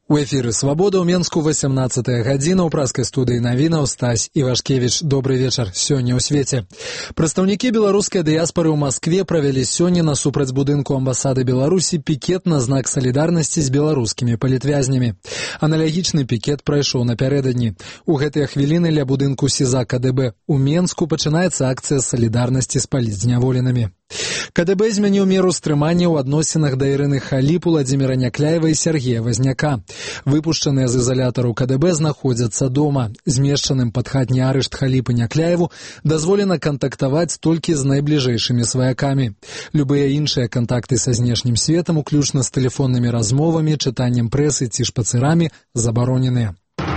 У эфіры «Свабода» ў Менску 18 гадзіна. У праскай студыі навінаў Стась Івашкевіч. Добры вечар. Сёння ў свеце. Прадстаўнікі беларускай дыяспары ў Маскве правялі сёння насупраць будынку амбасады Беларусі пікет на знак салідарнасці з беларускімі палітвязнямі. Аналагічны пікет прайшоў напярэдадні. У гэтыя хвіліны ля будынку СІЗА КДБ у Менску пачынаецца акцыя салідарнасці з палітзняволенымі. КДБ змяніў меру стрымання ў адносінах да Ірыны Халіп, Уладзіміра Някляева і Сергея Вазняка. Выпушчаныя з ізалятараў КДБ знаходзяцца дома. Змешчаным пад хатні арышт Халіп і Някляеву дазволена кантактаваць толькі з найбліжэйшымі сваякамі. Любыя іншыя кантакты са знешнім светам, уключна з тэлефоннымі размовамі, чытаннем прэсы ці шпацырамі, забароненыя.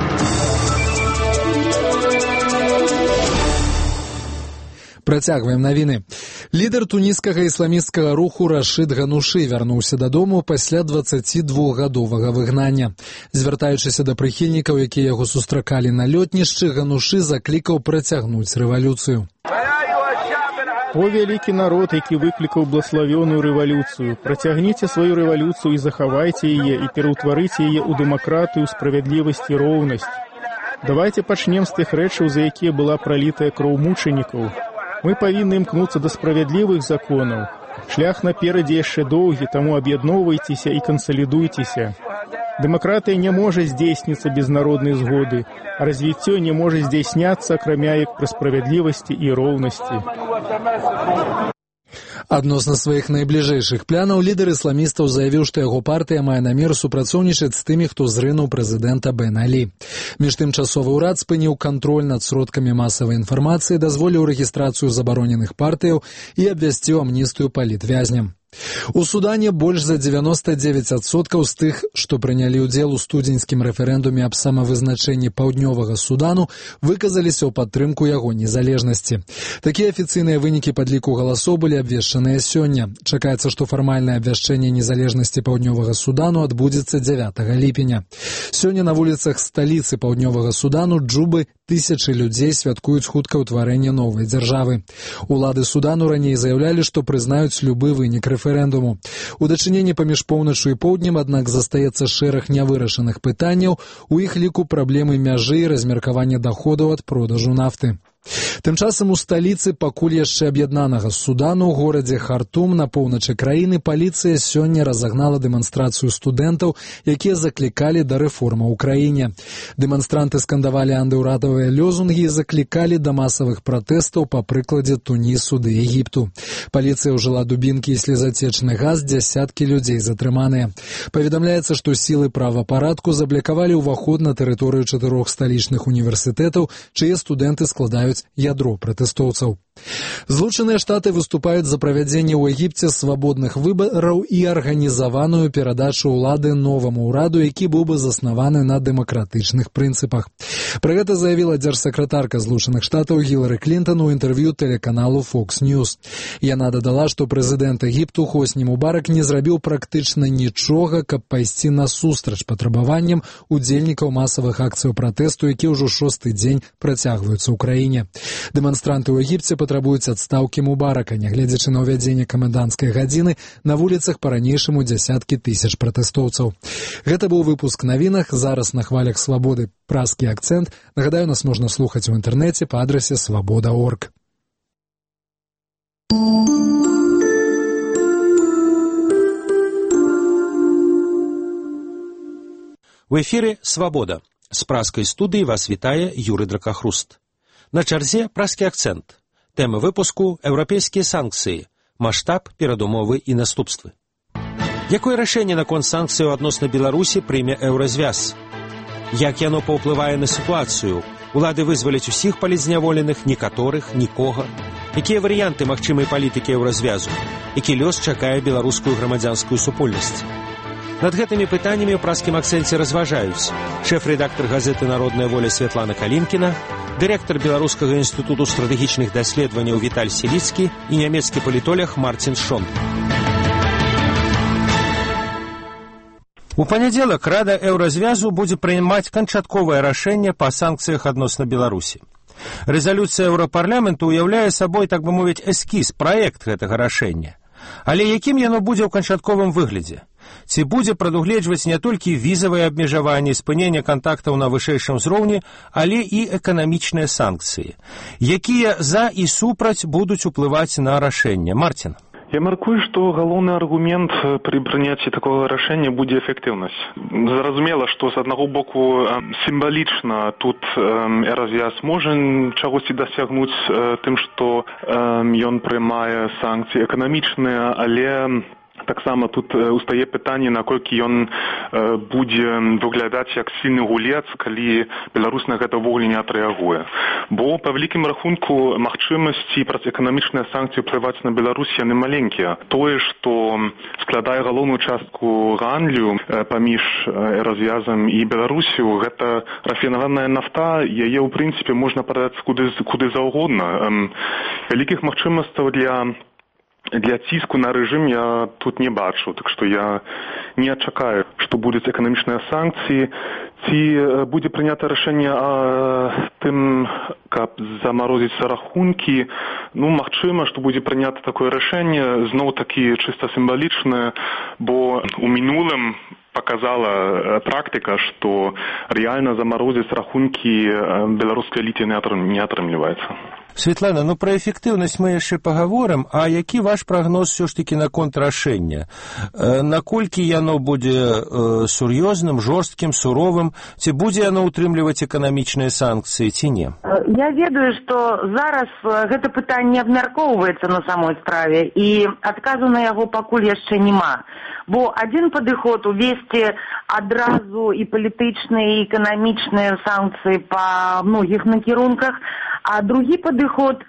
Працягваем навіны. Лідар туніскага ісламісцкага руху Рашид Ганушы вярнуўся дадому пасля 22-гадовага выгнання. Звяртаючыся да прыхільнікаў, якія яго сустракалі на лётнішчы, Ганушы заклікаў працягнуць рэвалюцыю. О вялікі народ, які выклікаў блаславёную рэвалюцыю, працягніце сваю рэвалюцыю і захавайце яе, і пераўтварыце яе ў дэмакратыю, справядлівасць і роўнасць. Давайце пачнем з тых рэчаў, за якія была пралітая кроў мучанікаў. Мы павінны імкнуцца да справядлівых законаў. Шлях наперадзе яшчэ доўгі, таму аб'ядноўвайцеся і кансалідуйцеся. Дэмакратыя не можа здзейсніцца без народнай згоды, а развіццё не можа здзяйсняцца, акрамя як пры справядлівасці і роўнасці. Адносна сваіх найбліжэйшых планаў лідар ісламістаў заявіў, што яго партыя мае намер супрацоўнічаць з тымі, хто зрынуў прэзідэнта Бен Алі. Між тым часовы ўрад спыніў кантроль над сродкамі масавай інфармацыі, дазволіў рэгістрацыю забароненых партыяў і абвясціў амністыю палітвязням. У Судане больш за 99% з тых, што прынялі ўдзел у студзеньскім рэферэндуме аб самавызначэнні паўднёвага Судану, выказаліся ў падтрымку яго незалежнасці. Такія афіцыйныя вынікі падліку галасоў былі абвешчаныя сёння. Чакаецца, што фармальнае абвяшчэнне незалежнасці паўднёвага Судану адбудзецца 9 ліпеня. Сёння на вуліцах сталіцы паўднёвага Судану Джубы тысячы людзей святкуюць хутка ўтварэнне новай дзяржавы. Улады Судану раней заяўлялі, што прызнаюць любы вынік рэферэндуму. У дачыненні паміж поўначчу і поўднем, аднак, застаецца шэраг нявырашаных пытанняў, у іх ліку праблемы мяжы і размеркавання даходаў ад продажу нафты. Тым часам у сталіцы пакуль яшчэ аб'яднанага Судану, у горадзе Хартум на поўначы краіны, паліцыя сёння разагнала дэманстрацыю студэнтаў, якія заклікалі да рэформаў у краіне. Дэманстранты скандавалі антыўрадавыя лёзунгі і заклікалі да масавых пратэстаў па прыкладзе Тунісу ды Егіпту. Паліцыя ўжыла дубінкі і слезацечны газ, дзясяткі людзей затрыманыя. Паведамляецца, што сілы правапарадку заблакавалі ўваход на тэрыторыю 4 сталічных універсітэтаў, чые студэнты складаюць ядро пратэстоўцаў. Злучаныя Штаты выступаюць за правядзенне ў Егіпце свабодных выбараў і арганізаваную перадачу ўлады новаму ўраду, які быў бы заснаваны на дэмакратычных прынцыпах. Пра гэта заявіла дзяржсакратарка Злучаных Штатаў Гілары Клінтон у інтэрв'ю тэлеканалу Fox News. Яна дадала, што прэзідэнт Егіпту Хосні Мубарак не зрабіў практычна нічога, каб пайсці насустрач патрабаванням удзельнікаў масавых акцыяў пратэсту, які ўжо 6-й дзень працягваюцца ў краіне. Дэманстранты ў Егіпце патрабуюць адстаўкі Мубарака, нягледзячы на ўвядзенне каменданцкай гадзіны, на вуліцах па-ранейшаму дзясяткі тысяч пратэстоўцаў. Гэта быў выпуск навінах, зараз на хвалях Свабоды праскі акцэнт. Нагадаю, нас можна слухаць у інтэрнэце па адрасе свабода.орг. У эфіры «Свабода». З праскай студыі вас вітае Юрый Дракахруст. На чарзе праскі акцэнт. Тэма выпуску – еўрапейскія санкцыі, маштаб, перадумовы і наступствы. Якое рашэнне наконт санкцыяў адносна Беларусі прыме еўразвяз? Як яно паўплывае на сітуацыю? Улады вызваляць усіх палітзняволеных, некаторых, нікога? Якія варыянты магчымай палітыкі еўразвязу? Які лёс чакае беларускую грамадзянскую супольнасць? Над гэтымі пытаннямі ў праскім акцэнце разважаюць шэф-рэдактар газеты «Народная воля» Святлана Калінкіна, дырэктар Беларускага інстытуту стратэгічных даследаванняў Віталь Селіцкі і нямецкі палітолог Марцін Шон. У панядзелак Рада еўразвязу будзе прымаць канчатковае рашэнне па санкцыях адносна Беларусі. Рэзалюцыя Еўрапарламенту ўяўляе сабой, так бы мовіць, эскіз, праект гэтага рашэння. Але якім яно будзе ў канчатковым выглядзе? ці будзе прадугледжваць не толькі візавыя абмежаванні, спынення кантактаў на вышэйшым узроўні, але і эканамічныя санкцыі. Якія за і супраць будуць уплываць на рашэнне? Марцін. Я мяркую, што галоўны аргумент пры прыняцці такога рашэння будзе эфектыўнасць. Зразумела, што з аднаго боку сімвалічна тут развяз можа чагосьці дасягнуць тым, што ён прымае санкцыі эканамічныя, але таксама тут устае пытанне, наколькі ён будзе выглядаць як сильны гулец, калі Беларусь на гэта ўвогуле не адрэагуе. Бо па вялікім рахунку магчымасці праз эканамічныя санкцыі ўплываць на Беларусь яны маленькія. Тое, што складае галоўную частку гандлю паміж развязам і Беларусю, гэта рафінаваная нафта, яе ў прынцыпе можна прадаць куды заўгодна. Вялікіх магчымасцяў для ціску на рэжым я тут не бачу, так што я не чакаю, што будуць эканамічныя санкцыі. Ці будзе прынята рашэнне о тым, каб замарозіць рахункі, магчыма, што будзе прынята такое рашэнне, зноў-такі чыста сімвалічнае, бо у мінулым показала практика, што рэальна замарозіць рахункі беларускай эліце не атрымліваецца. Светлана, пра эфектыўнасць мы яшчэ пагаворым, а які ваш прагноз все ж таки наконт рашэння? Наколькі яно будзе сур'ёзным, жорсткім, суровым, ці будзе яно ўтрымліваць эканамічныя санкцыі, ці не? Я ведаю, што зараз гэта пытанне абмяркоўваецца на самой справе, і адказу на яго пакуль яшчэ няма. Бо адзін падыход увесці адразу і палітычныя, і эканамічныя санкцыі па многіх накірунках, а другі падыход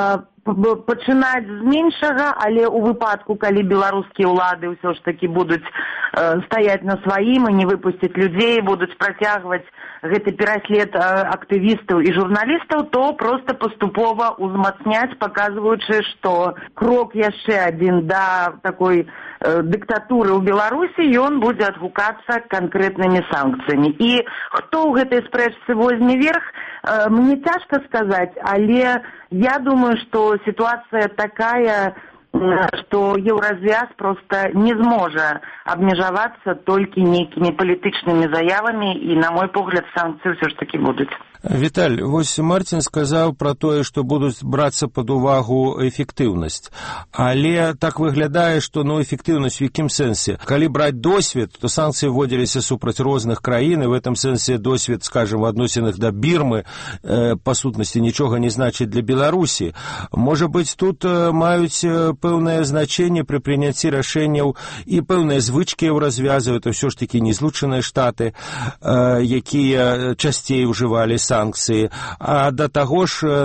пачынаць з меншага, але ў выпадку, калі беларускія ўлады ўсё ж такі будуць стаяць на сваім і не выпусціць людзей, будуць працягваць гэты пераслед актывістаў і журналістаў, то проста паступова ўзмацняць, паказваючы, што крок яшчэ адзін да такой дыктатуры ў Беларусі, ён будзе адгукацца канкрэтнымі санкцыямі. І хто ў гэтай спрэчцы возьме верх, мне цяжка сказаць, але я думаю, што ситуация такая, что Еўразвяз просто не зможа абмежавацца толькі нейкімі палітычнымі заявамі, і, на мой погляд, санкцыі ўсё ж такі будуць. Віталь, вось Марцін сказаў пра тое, што будуць брацца пад увагу эфектыўнасць. Але так выглядае, што эфектыўнасць в якім сэнсе? Калі браць досвед, то санкцыі вводзіліся супраць розных краін, і в этом сэнсе досвед, скажем, в адносінах да Бірмы, па сутнасці нічога не значыць для Беларусі. Можа быць, тут маюць пэўнае значэнне пры прыняцці рашэнняў і пэўныя звычкі Еўразвязу, это ўсё ж такі не Злучаныя Штаты, якія часцей ужывалі санкцыі. А да таго ж,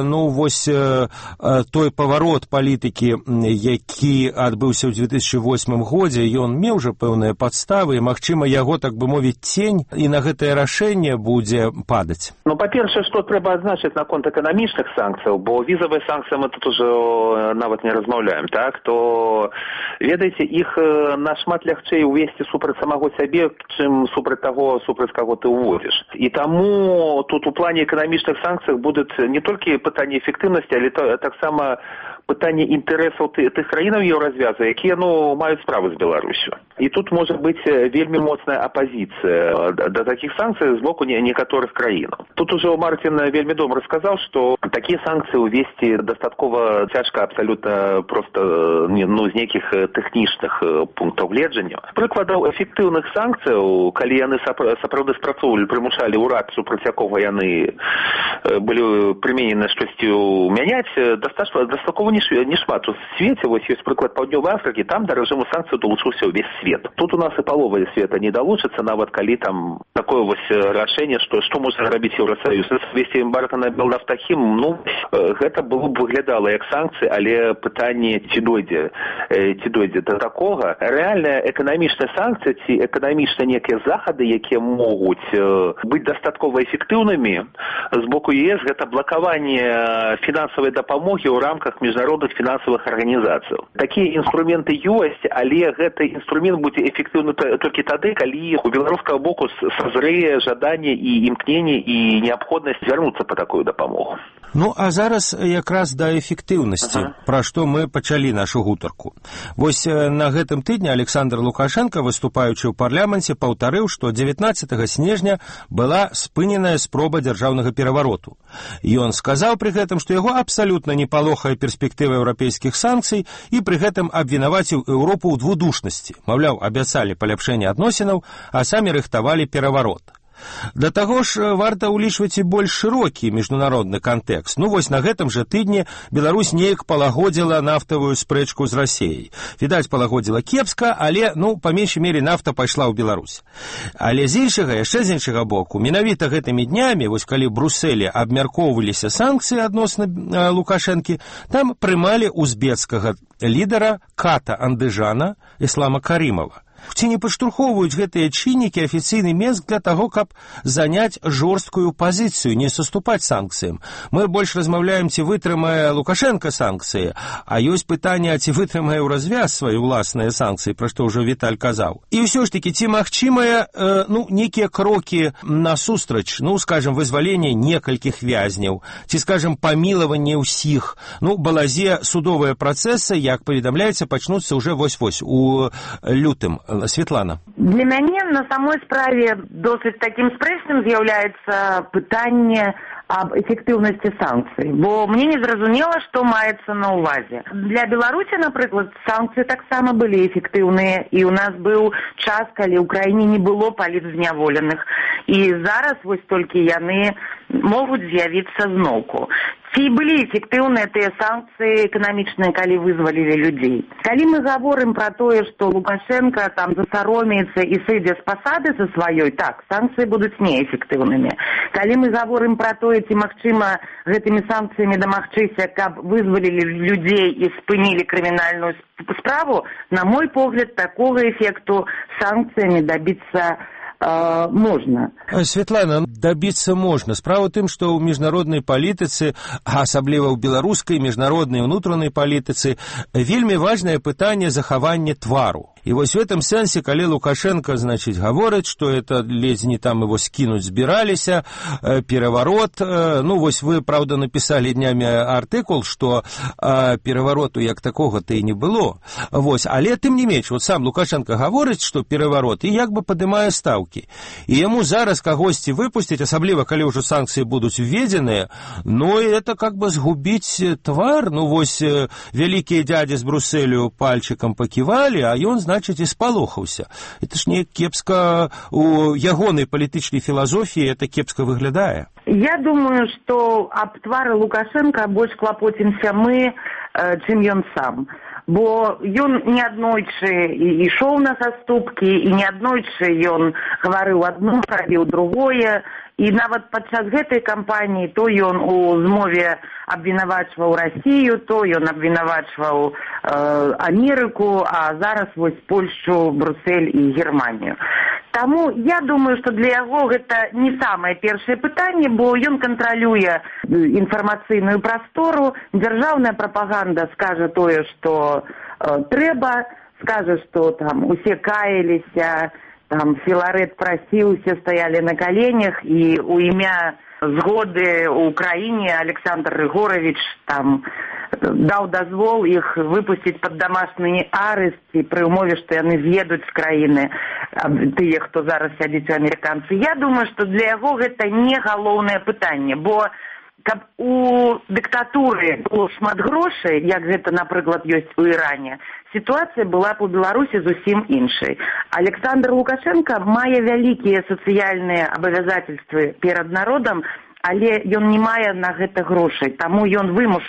той паварот палітыкі, які адбыўся ў 2008 годзе, ён меў жа пэўныя падставы, і, магчыма, яго, так бы мовіць, цень і на гэтае рашэнне будзе падаць. Па-першае, што трэба адзначыць наконт эканамічных санкцыяў, бо візавыя санкцыі мы тут ужо нават не размаўляем, так, то, ведаеце, іх нашмат лягчэй увесці супраць самого сябе, чым супраць таго, супраць каго ты уводзіш. І таму тут у плане эканамічных санкцый будуць не толькі пытанні эфектыўнасці, але таксама пытанне інтарэсаў тых краінаў Еўразвязу, якія маюць справу з Беларусю. І тут можа быць вельмі моцная апазіцыя да такіх санкцый з боку некаторых краін. Тут ужо Марцін вельмі добра сказаў, што такія санкцыі ўвесці дастаткова цяжка абсалютна проста з нейкіх тэхнічных пунктаў гледжання. Прыкладаў эфектыўных санкцыяў, калі яны сапраўды спрацоўвалі, прымушалі ўрад, супраць якога яны былі прыменены штосьці мяняць, дастаткова не шмат. У свеце, вось ёсць прыклад Паўднёвай Афрыкі, там да рэжыму санкцый долучыўся ўвесь свет. Тут у нас і палова света не далучыцца, нават калі там такое вось рашэнне, што можа рабіць Еўрасаюз. Весці эмбарга на Белнафтахім, гэта было б выглядала як санкцыі, але пытанне, ці дойдзе да такога. Рэальная эканамічная санкцыя ці эканамічна некія захады, якія могуць быць дастаткова эфектыўнымі з боку ЕС, гэта блакаванне фінансавай дапамогі ў рамках міжнародных фінансавых арганізацый. Такія інструменты ёсць, але гэты інструмент будзе эфектыўны толькі тады, калі у беларускага боку сазрэе жаданне і імкненне і неабходнасць звярнуцца па такую дапамогу. Ну, а зараз якраз да эфектыўнасці, пра што мы пачалі нашу гутарку. Вось на гэтым тыдні Александр Лукашенко, выступаючы ў парламенце, паўтарыў, што 19 снежня была спыненая спроба дзяржаўнага перавароту. Ён сказаў пры гэтым, што яго абсалютна не палохае перспектыва еўрапейскіх санкцый і пры гэтым абвінаваціў Еўропу ў двудушнасці. Маўляў, абяцалі паляпшэнне адносінаў, а самі рыхтавалі пераварот. Да таго ж варта ўлічваць і больш шырокі міжнародны кантэкст. Ну вось на гэтым жа тыдні Беларусь неяк палагодзіла нафтавую спрэчку з Расіяй. Відаць, палагодзіла кепска, але, па меншай мере, нафта пайшла ў Беларусь. Але яшчэ з іншага боку, менавіта гэтымі днямі, вось калі ў Брусэлі абмяркоўваліся санкцыі адносна Лукашэнкі, там прымалі узбекскага лідара Ката Андыжана Іслама Карімова. Ці не падштурхоўваюць гэтыя чыннікі афіцыйны мест для таго, каб заняць жорсткую пазіцыю, не саступаць санкцыям. Мы больш размаўляем, ці вытрымае Лукашенко санкцыі, а ёсць пытанне, ці вытрымае ў развяз свае ўласныя санкцыі, пра што ўжо Віталь казаў. І ўсё ж такі, ці магчымыя нейкія крокі насустрач, скажем, вызваленне некалькіх вязняў, ці, скажем, памілаванне ўсіх. Балазе судовыя працэсы, як паведамляецца, пачнуцца ўжо вось-вось у лютым. Светлана. Для мяне на самой справе досыць такім спрэчным з'яўляецца пытанне аб эфектыўнасці санкцый, бо мне не зразумела, што маецца на ўвазе. Для Беларусі, напрыклад, санкцыі таксама былі эфектыўныя, і ў нас быў час, калі ў краіне не было палітзняволеных, і зараз вось толькі яны могуць з'явіцца зноўку. Ці былі эфектыўныя тыя санкцыі эканамічныя, калі вызвалілі людзей? Калі мы гаворым пра тое, што Лукашенко там засаромеецца і сыдзе з пасады са сваёй, так, санкцыі будуць неэфектыўнымі. Калі мы гаворым пра тое, ці магчыма гэтымі санкцыямі дамагчыся, каб вызвалілі людзей і спынілі крымінальную справу, на мой погляд, такога эфекту санкцыямі дабіцца можна. Светлана, дабіцца можна. Справа ў тым, што ў міжнароднай палітыцы, асабліва ў беларускай міжнароднай і ўнутранай палітыцы, вельмі важнае пытанне захавання твару. І вось в этом сэнсе, калі Лукашенко, гаворыць, што это ледзь не там его скінуць збіраліся, пераварот, вось вы, правда, напісалі днямі артыкул, што перавароту як такога-то і не было. Вось, але тым не менш, вот сам Лукашенко гаворыць, што пераварот, і як бы падымае стаўкі. І яму зараз кагосьці выпусціць, асабліва, калі ўжо санкцыі будуць введзеныя, і это как бы згубіць твар, вось вялікія дядзі з Брусэлю пальчыкам паківалі, а ён, і спалохаўся. Это ж не кепска у ягонай палітычнай філазофіі, это кепска выглядае. Я думаю, што аб твары Лукашенка больш клапоцімся мы, чым ён сам. Бо ён неаднойчы ішоў на саступкі, і неаднойчы ён гаварыў адно, рабіў другое, і нават падчас гэтай кампаніі то ён у змове абвінавачваў Расію, то ён абвінавачваў Амерыку, а зараз вось Польшчу, Брусэль і Германію. Таму я думаю, што для яго гэта не самае першае пытанне, бо ён кантралюе інфармацыйную прастору, дзяржаўная прапаганда скажа тое, што трэба, скажа, што там усе каяліся, там Філарэт прасіўся, стаялі на каленях, і у імя згоды ў краіне Александр Рыгорович там даў дазвол іх выпусціць пад дамашні арыст, і пры ўмове, што яны з'едуць з краіны, тыя, хто зараз сядзіць у амерыканцы. Я думаю, што для яго гэта не галоўнае пытанне, бо каб у дыктатуры было шмат грошай, як гэта, напрыклад, ёсць у Іране, сітуацыя была б у Беларусі зусім іншай. Александр Лукашенко мае вялікія сацыяльныя абавязательствы перад народам, але ён не мае на гэта грошай, таму ён вымушаны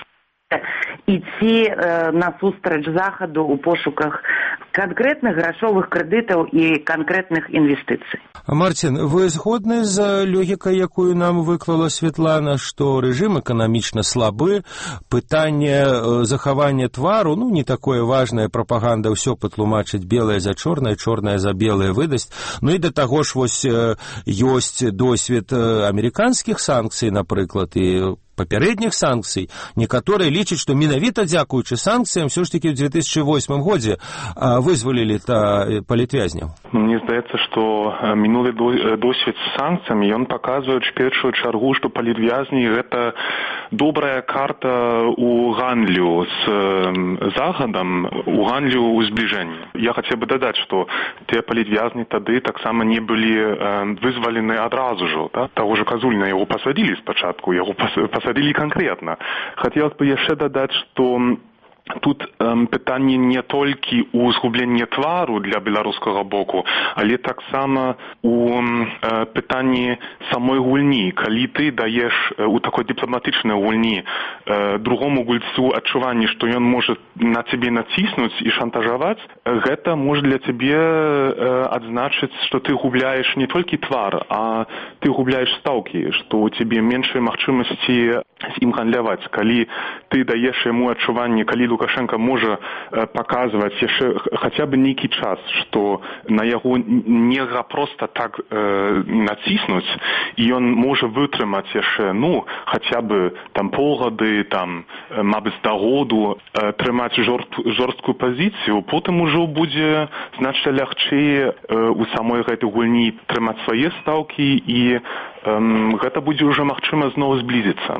ідці насустрач захаду ў пошуках канкрэтных грашовых крэдытаў і канкрэтных інвестыцый. Марцін, вы згодны з логікай, якую нам выклала Светлана, што рэжым эканамічна слабы, пытанне захавання твару, не такое важнае, прапаганда ўсё патлумачыць белае за чорнае, чорнае за белае выдасць, і да таго ж вось ёсць досвед амерыканскіх санкцый, напрыклад, і папярэдніх санкцый. Некаторыя лічаць, што менавіта дзякуючы санкцыям ўсё ж такі ў 2008 годзе вызвалілі палітвязняў. Мне здаецца, што мінулы досвед з санкцыямі, ён паказвае ў першую чаргу, што палітвязні гэта добрая карта ў гандлю з Захадам, у гандлю ў збліжэнні. Я хацеў бы дадаць, што тыя палітвязні тады таксама не былі вызвалены адразу ж. Таго ж Казуліна яго пасадзілі спачатку, яго пасадзілі канкрэтна. Хацелось бы яшчэ дадаць, што тут пытанне не толькі ў згубленні твару для беларускага боку, але таксама у пытанні самой гульні. Калі ты даеш у такой дыпламатычнай гульні другому гульцу адчуванне, што ён можа на цябе націснуць і шантажаваць, гэта можа для цябе адзначыць, што ты губляеш не толькі твар, а ты губляеш стаўкі, што у цябе меншыя магчымасці з ім гандляваць. Калі ты даеш яму адчуванне, калі Лукашенко можа паказваць яшчэ хаця бы нейкі час, што на яго нельга проста так націснуць, і ён можа вытрымаць яшчэ, хаця бы там полгады, там, мабыць, да году трымаць жорсткую пазіцыю, потым ужо будзе значна лягчэй у самой гэтай гульні трымаць свае стаўкі, і гэта будзе ўжо магчыма зноў зблізіцца.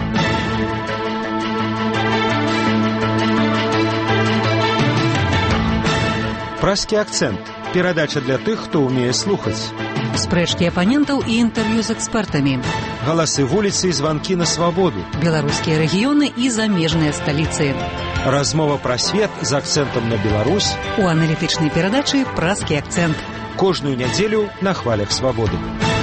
Пражскі акцэнт. Перадача для тых, хто ўмее слухаць. Спрэчкі апанентаў і інтэрв'ю з экспертамі. Галасы вуліцы і званкі на свабоду. Беларускія рэгіёны і замежныя сталіцы. Размова пра свет з акцэнтам на Беларусь. У аналітычнай перадачы «Пражскі акцэнт». Кожную нядзелю на хвалях свабоды.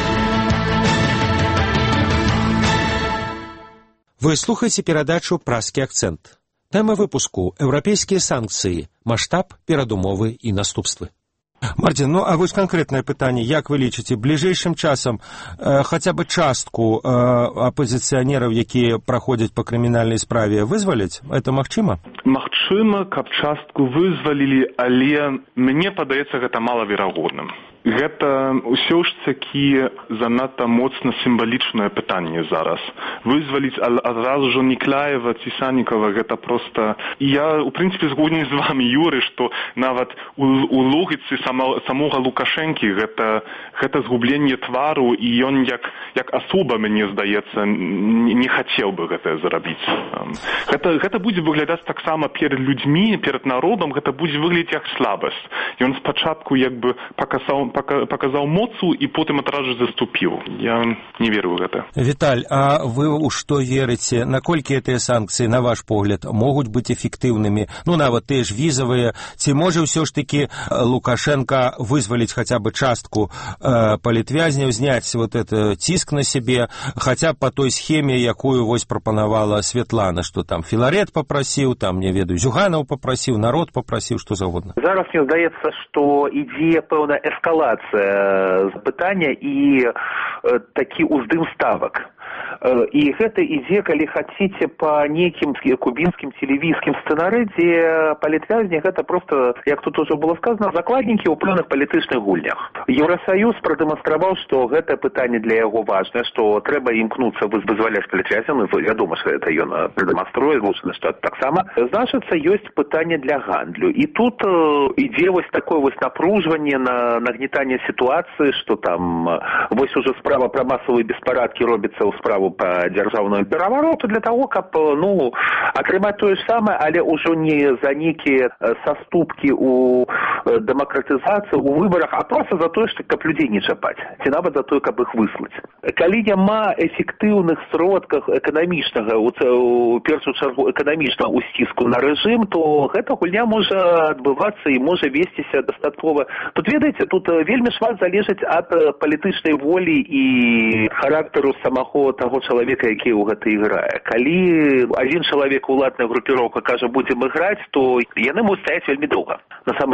Вы слухаеце перадачу «Пражскі акцэнт». Тэма выпуску «Еўрапейскія санкцыі. Маштаб, перадумовы і наступствы». Мардзін, а вось канкрэтнае пытанне, як вы лічыце, бліжэйшым часам хаця бы частку апозіцыянераў, якія праходзяць па крымінальнай справе, вызваляць? Это магчыма? Магчыма, каб частку вызвалілі, але мне падаецца гэта малаверагодным. Гэта ўсё ж такі занадта моцна сімвалічнае пытанне зараз. Вызваліць адразу ж Никлаева ці Саннікава, гэта проста... Я, у прынцыпе, згодны з вами, Юры, што нават у логіцы самога Лукашэнкі гэта згубленне твару, і ён як асоба, мне здаецца, не хацеў бы гэта зрабіць. Гэта будзе выглядаць таксама перад людзьмі, перад народам, гэта будзе выглядаць як слабасць. Ён спачатку як бы паказаў моцу і потым адразу заступіў. Я не веру ў гэта. Віталь, а вы ў што верыце? Наколькі гэтыя санкцыі, на ваш погляд, могуць быць эфектыўнымі? Нават тыя ж візавыя. Ці можа ўсё ж такі Лукашенко вызваліць хаця бы частку палітвязняў, зняць вот это ціск на сябе, хаця б па той схеме, якую вось прапанавала Светлана, што там Філарет папрасіў, там, не ведаю, Зюганаў папрасіў, народ папрасіў, што заўгодна. Зараз мне здаецца, што ідзе пэўная эскалацыя пытання і такі ўздым ставак. І гэта ідзе, калі хаціце, па нейкім кубінскім ці лівійскім сцэнары, дзе палітвязні гэта проста, як тут ужо было сказано, закладнікі ў пэўных палітычных гульнях. Еўрасаюз прадэманстраваў, што гэта пытанне для яго важнае, што трэба імкнуцца вызваляць палітвязняў, вядома, што гэта ён прадэманструе, Лучаны штат таксама. Значыцца, ёсць пытанне для гандлю. І тут ідзе вось такое вось напружванне, нагнетанне сітуацыі, што там вось ужо справа пра масавыя беспарадкі робіцца ў справу по дзяржаўнаму перавароту для того, каб атрымаць тое ж самае, але ўжо не за нейкія саступкі ў дэмакратызацыі, у выбарах, а проста за тое, што каб людзей не чапаць, ці нават за тое, каб іх выслаць. Калі няма эфектыўных сродках эканамічнага, у першую чаргу эканамічнага усціску на рэжым, то гэта гульня можа адбывацца і можа весціся дастаткова. Тут, ведаеце, тут вельмі шмат залежыць ад палітычнай волі і характару самого таго чалавека, які ў гэта іграе. Калі адзін чалавек, уладная групіроўка, кажа, будзем іграць, то яны могуць стаяць вельмі доўга, насамрэч. І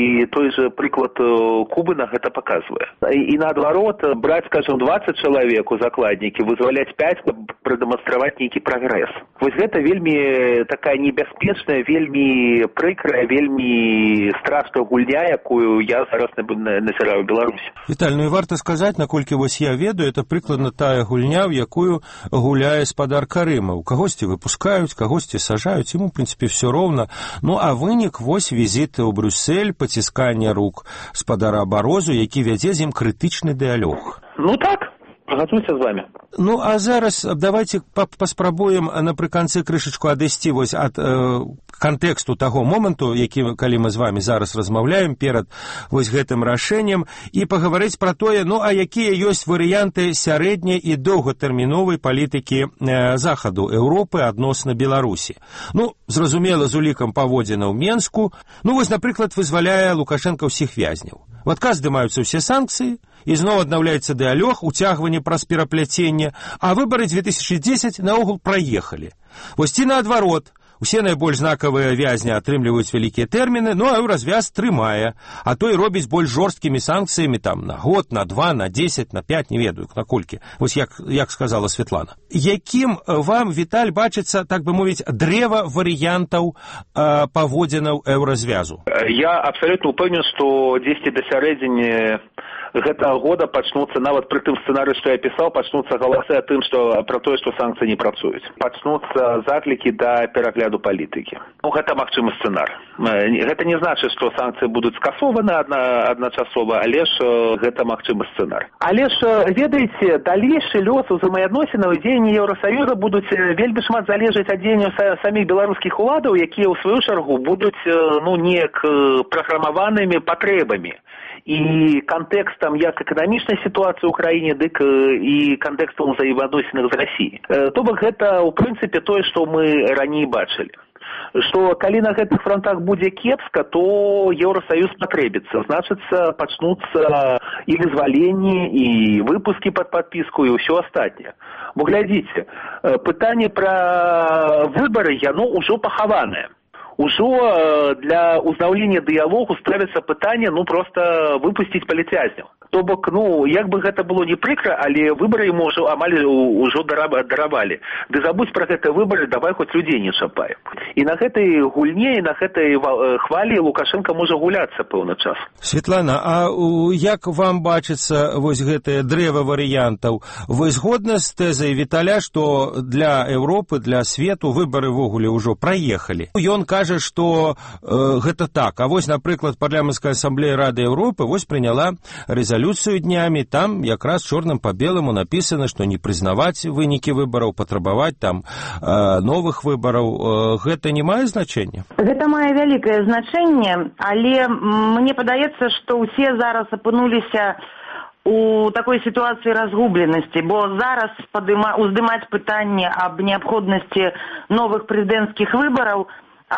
і той же прыклад Кубы на гэта паказвае. І наадварот, браць, скажем, 20 чалавек у закладнікі, вызваляць 5, каб прадэманстраваць нейкі прагрэс. Вось гэта вельмі такая небяспечная, вельмі прыкрая, вельмі страшная гульня, якую я зараз назіраю ў Беларусі. Віталь, ну і варта сказаць, наколькі вось я ведаю, это прыкладна тая гульня, в якую гуляе спадар Карыма. У кагосьці выпускаюць, кагосьці сажаюць, ему, в прынцыпе, все роўна. Ну, а вынік, вось візіты ў Брюссель, пацісканне рук спадара Барозу, які вядзе з ім крытычны дыялог. Ну так, пагадзуюся з вами. Ну, а зараз давайте паспрабуем напрыканцы крышачку адысці вось ад кантэксту таго моманту, калі мы з вами зараз размаўляем перад вось гэтым рашэннем, і пагаварыць пра тое, ну, а якія ёсць варыянты сярэдняй і доўгатэрміновай палітыкі захаду Еўропы адносна Беларусі. Ну, зразумела, з улікам паводзінаў Менску. Ну, вось, напрыклад, вызваляе Лукашенка ўсіх вязняў. В адказ здымаюцца ўсе санкцыі, і зноў аднаўляецца дыялог, уцягванне праз перапляценне, а выбары 2010 наогул праехалі. Вось ці наадварот, усе найбольш знакавыя вязні атрымліваюць вялікія тэрміны, ну а развяз трымае, а то і робіць больш жорсткімі санкцыямі там на год, на 2, на 10, на 5, не ведаю, на колькі. Вось як сказала Светлана. Якім вам, Віталь, бачыцца, так бы мовіць, дрэва варыянтаў паводзінаў еўразвязу? Я абсалютна упэўнен, што дзесьці да сярэдзіне гэтага года пачнуцца, нават пры тым сцэнарыі, што я пісаў, пачнуцца галасы о тым, што пра тое, што санкцыі не працуюць. Пачнуцца заклікі да перагляду палітыкі. Ну, гэта магчымы сцэнар. Гэта не значыць, што санкцыі будуць скасованы адначасова, але ж гэта магчымы сцэнар. Але ж, ведаеце, далейшы лёс узаемаадносінаў і дзеянні Еўрасаюза будуць вельмі шмат залежаць ад дзеянняў саміх беларускіх уладаў, якія ў сваю чаргу будуць, ну, неяк праграмаванымі патрэбамі. І кантэкстам як эканамічнай сітуацыі ў краіне, дык і кантэкстам узаемаадносінах з Расіяй. То бок гэта, у прынцыпе, тое, што мы раней бачылі. Што калі на гэтых фронтах будзе кепска, то Еўрасаюз патрэбіцца. Значыцца, пачнуцца і вызваленні, і выпускі пад падпіску, і ўсё астатняе. Бо глядзіце, пытанне пра выбары, яно ўжо пахаванае. Ужо для ўзнаўлення дыялогу ставіцца пытанне, ну, проста выпусціць палітвязняў. То бок, ну, як бы гэта было не прыкра, але выбары ему ўжо амаль ўжо даравалі. Ды забудзь пра гэтыя выбары, давай хоць людзей не чапай. І на гэтай гульне, і на гэтай хвалі Лукашенко можа гуляцца пэўны час. Светлана, а як вам бачыцца вось гэтае дрэва варыянтаў? Вы згодны з тэзай Віталя, што для Еўропы, для свету выбары ввогуле ўжо праехалі? Ён кажа, што гэта так. А вось, напрыклад, парламенцкая асамблея Рады Еўропы вось прыняла резолюцию днями, там якраз чорным по белому написано, что не признавать вынікі выбораў, патрабаваць там новых выбораў. Гэта не мае значэння? Гэта мае вялікае значэнне, але мне падаецца, што ўсе зараз апынуліся у такой ситуации разгубленности, бо зараз уздымаць пытанне об необходимости новых президентских выборов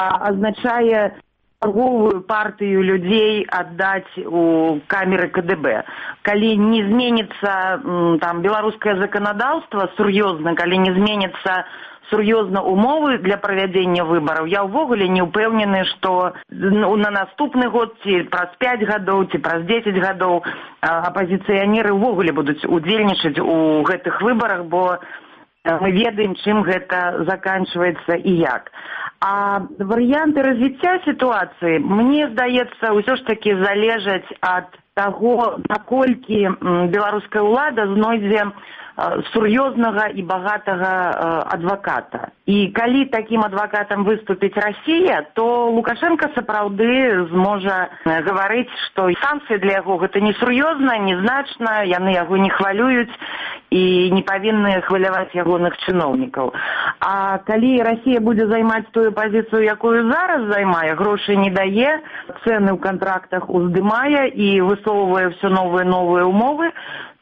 означае торговую партию людей отдать у камеры КДБ. Калі не зменится там беларускае законодаўство сур'ёзна, калі не зменится сур'ёзна умовы для правядзення выбораў, я ўвогуле не ўпэўнены, што на наступны год, ці праз 5 гадоў, ці праз 10 гадоў апазіцыянеры ўвогуле будуць удзельнічаць у гэтых выборах, бо мы ведаем, чым гэта заканчваецца і як. А варыянты развіцця сітуацыі, мне здаецца, ўсё ж такі залежаць ад таго, наколькі беларуская ўлада знойдзе сур'ёзнага і багатага адваката. І калі такім адвакатам выступіць Расія, то Лукашенко сапраўды зможа гаварыць, што санкцыі для яго гэта не сур'ёзна, незначна, яны яго не хвалююць і не павінны хваляваць ягоных чыноўнікаў. А калі Расія будзе займаць тую пазіцыю, якую зараз займае, грошы не дае, цэны ў кантрактах уздымае і высоўвае ўсё новыя умовы,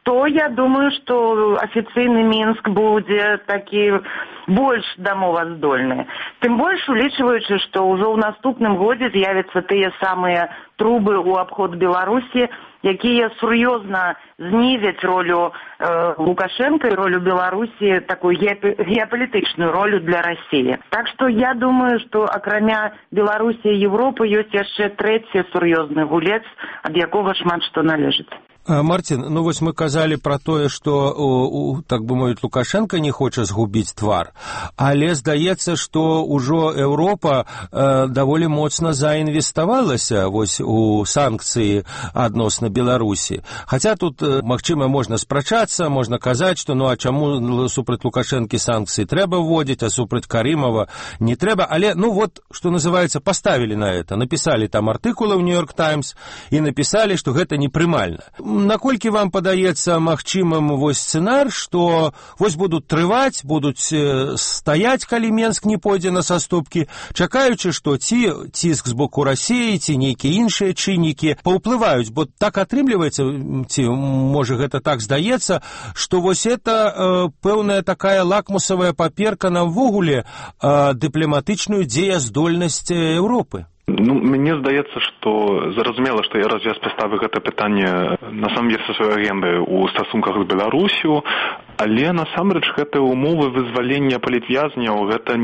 то я думаю, што афіцыйны Мінск будзе такі больш дамоваздольны. Тым больш улічваючы, што ўжо ў наступным годзе з'явяцца тыя самыя трубы ў абход Беларусі, якія сур'ёзна знізяць ролю Лукашенка і ролю Беларусі, такую геапалітычную ролю для Расіі. Так што я думаю, што акрамя Беларусі і Европы ёсць яшчэ трэці сур'ёзны гулец, ад якога шмат што належыць. Марцін, ну вось мы казалі пра тое, што, так бы мовіць, Лукашенко не хоча згубіць твар, але здаецца, што ўжо Еўропа даволі моцна заінвеставалася вось у санкцыі адносна Беларусі. Хаця тут, магчыма, можна спрачацца, можна казаць, што ну а чаму супраць Лукашэнкі санкцыі трэба вводзіць, а супраць Карымова не трэба, але, ну вот, што называецца, паставілі на это, напісалі там артыкулы ў Нью-Йорк Таймс і напісалі, што гэта непрымальна. Наколькі вам падаецца магчымым вось сцэнар, што вось будуць трываць, будуць стаяць, калі Менск не пойдзе на саступкі, чакаючы, што ці ціск з боку Расіі, ці нейкія іншыя чыннікі паўплываюць, бо так атрымліваецца, ці можа гэта так здаецца, што вось это пэўная такая лакмусавая паперка на ўвогуле дыпламатычную дзеяздольнасць Еўропы. Ну, мне здаецца, што зразумела, што я развяз паставіў гэта пытанне на самом деле са сваёй агенды ў стасунках з Беларусю, але насамрэч гэтыя умовы вызвалення палітвязняў гэта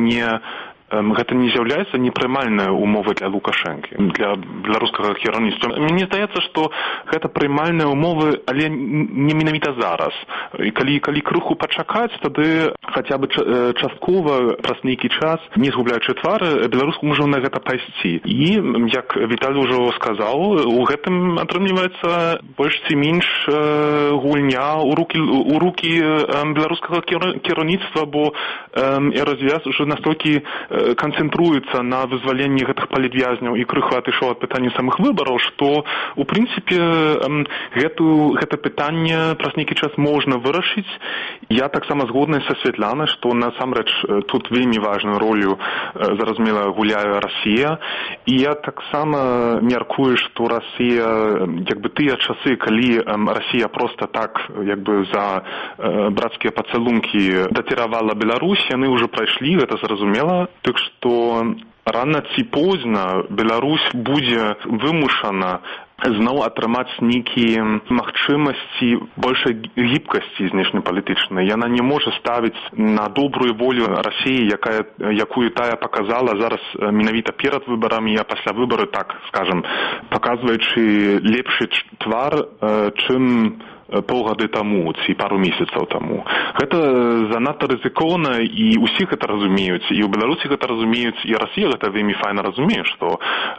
не з'яўляецца непрымальнай умовай для Лукашэнкі, для беларускага кіраўніцтва. Мне здаецца, што гэта прымальныя умовы, але не менавіта зараз. І калі крыху пачакаць, тады хаця бы часткова праз нейкі час, не згубляючы твары, беларус можа на гэта пайсці. І, як Віталій ужо сказаў, у гэтым атрымліваецца больш ці менш гульня ў рукі беларускага кіраўніцтва, бо развяз уже настолькі канцэнтруецца на вызваленні гэтых палітвязняў і крыху адышоў ад пытання самых выбараў, што, у прынцыпе, гэта пытанне праз нейкі час можна вырашыць. Я таксама згодны са Святланай, што насамрэч тут вельмі важную ролю, зразумела, гуляе Расія. І я таксама мяркую, што Расія, як бы тыя часы, калі Расія проста так, як бы за брацкія пацалункі датыравала Беларусь, яны ўжо прайшлі, гэта зразумела. Так што рана ці позна Беларусь будзе вымушана зноў атрымаць нейкія магчымасці большай гібкасці знешнепалітычнай. Яна не можа ставіць на добрую волю Расіі, якую тая паказала зараз менавіта перад выбарамі, а пасля выбары, так скажам, паказваючы лепшы твар, чым паўгады таму ці пару месяцаў таму. Гэта занадта рызыкоўна, і ўсіх гэта разумеюць, і ў Беларусі гэта разумеюць, і Расія гэта вельмі файна разумее, што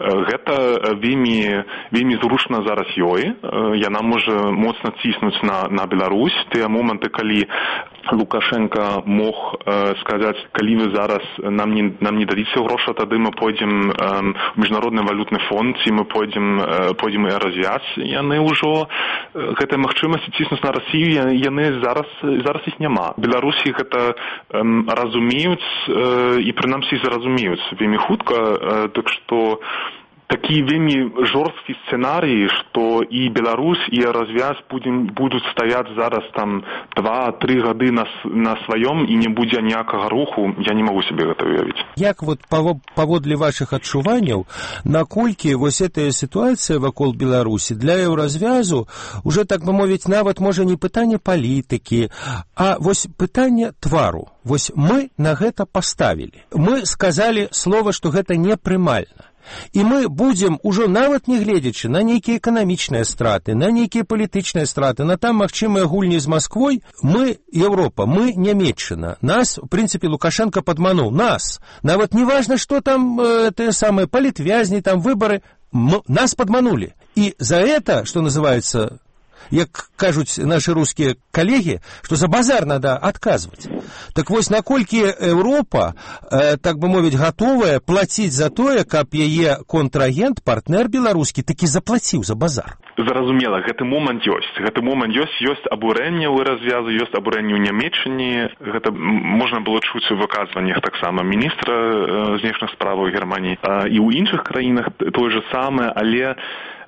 гэта вельмі зручна зараз ёй. Яна можа моцна ціснуць на Беларусь. Тыя моманты, калі Лукашенко мог сказаць, калі вы зараз нам не дадзіце грошы, тады мы пойдзем у міжнародны валютны фонд, ці мы пойдзем і развяз. Яны ўжо гэтая магчымасць ціснуць на Расію, яны зараз іх няма. Беларусі гэта разумеюць і прынамсі зразумеюць вельмі хутка, так што такі вельмі жорсткі сцэнарый, што і Беларусь, і развяз будуць стаяць зараз там 2-3 гады на сваём, і не будзе ніякага руху, я не магу сабе гэта уявіць. Як вот паводле вашых адчуванняў, наколькі вось гэтая сітуацыя вакол Беларусі для еўразвязу уже, так бы мовіць, нават можа не пытанне палітыкі, а вось пытанне твару. Вось мы на гэта паставілі. Мы сказалі слова, што гэта непрымальна. І мы будзем ужо нават не гледзячы на нейкія эканамічныя страты, на нейкія палітычныя страты, на там магчымыя гульні з Масквой, мы, Еўропа, мы Нямецчына. Нас, у прынцыпе, Лукашенко падмануў. Нас. Нават не важна, што там тыя самыя палітвязні, там выбары. Нас падманулі. І за это, што называецца, як кажуць нашы рускія калегі, што за базар надо адказваць. Так вось, наколькі Еўропа, так бы мовіць, гатовая плаціць за тое, каб яе контрагент, партнер беларускі, такі заплаціў за базар? Зразумела, гэты момант ёсць. Гэты момант ёсць абурэнне ў развязу, ёсць абурэнне ў Нямецчыне. Гэта можна было чуць у выказваннях таксама міністра знешніх справаў Германіі. І ў іншых краінах тое же самае, але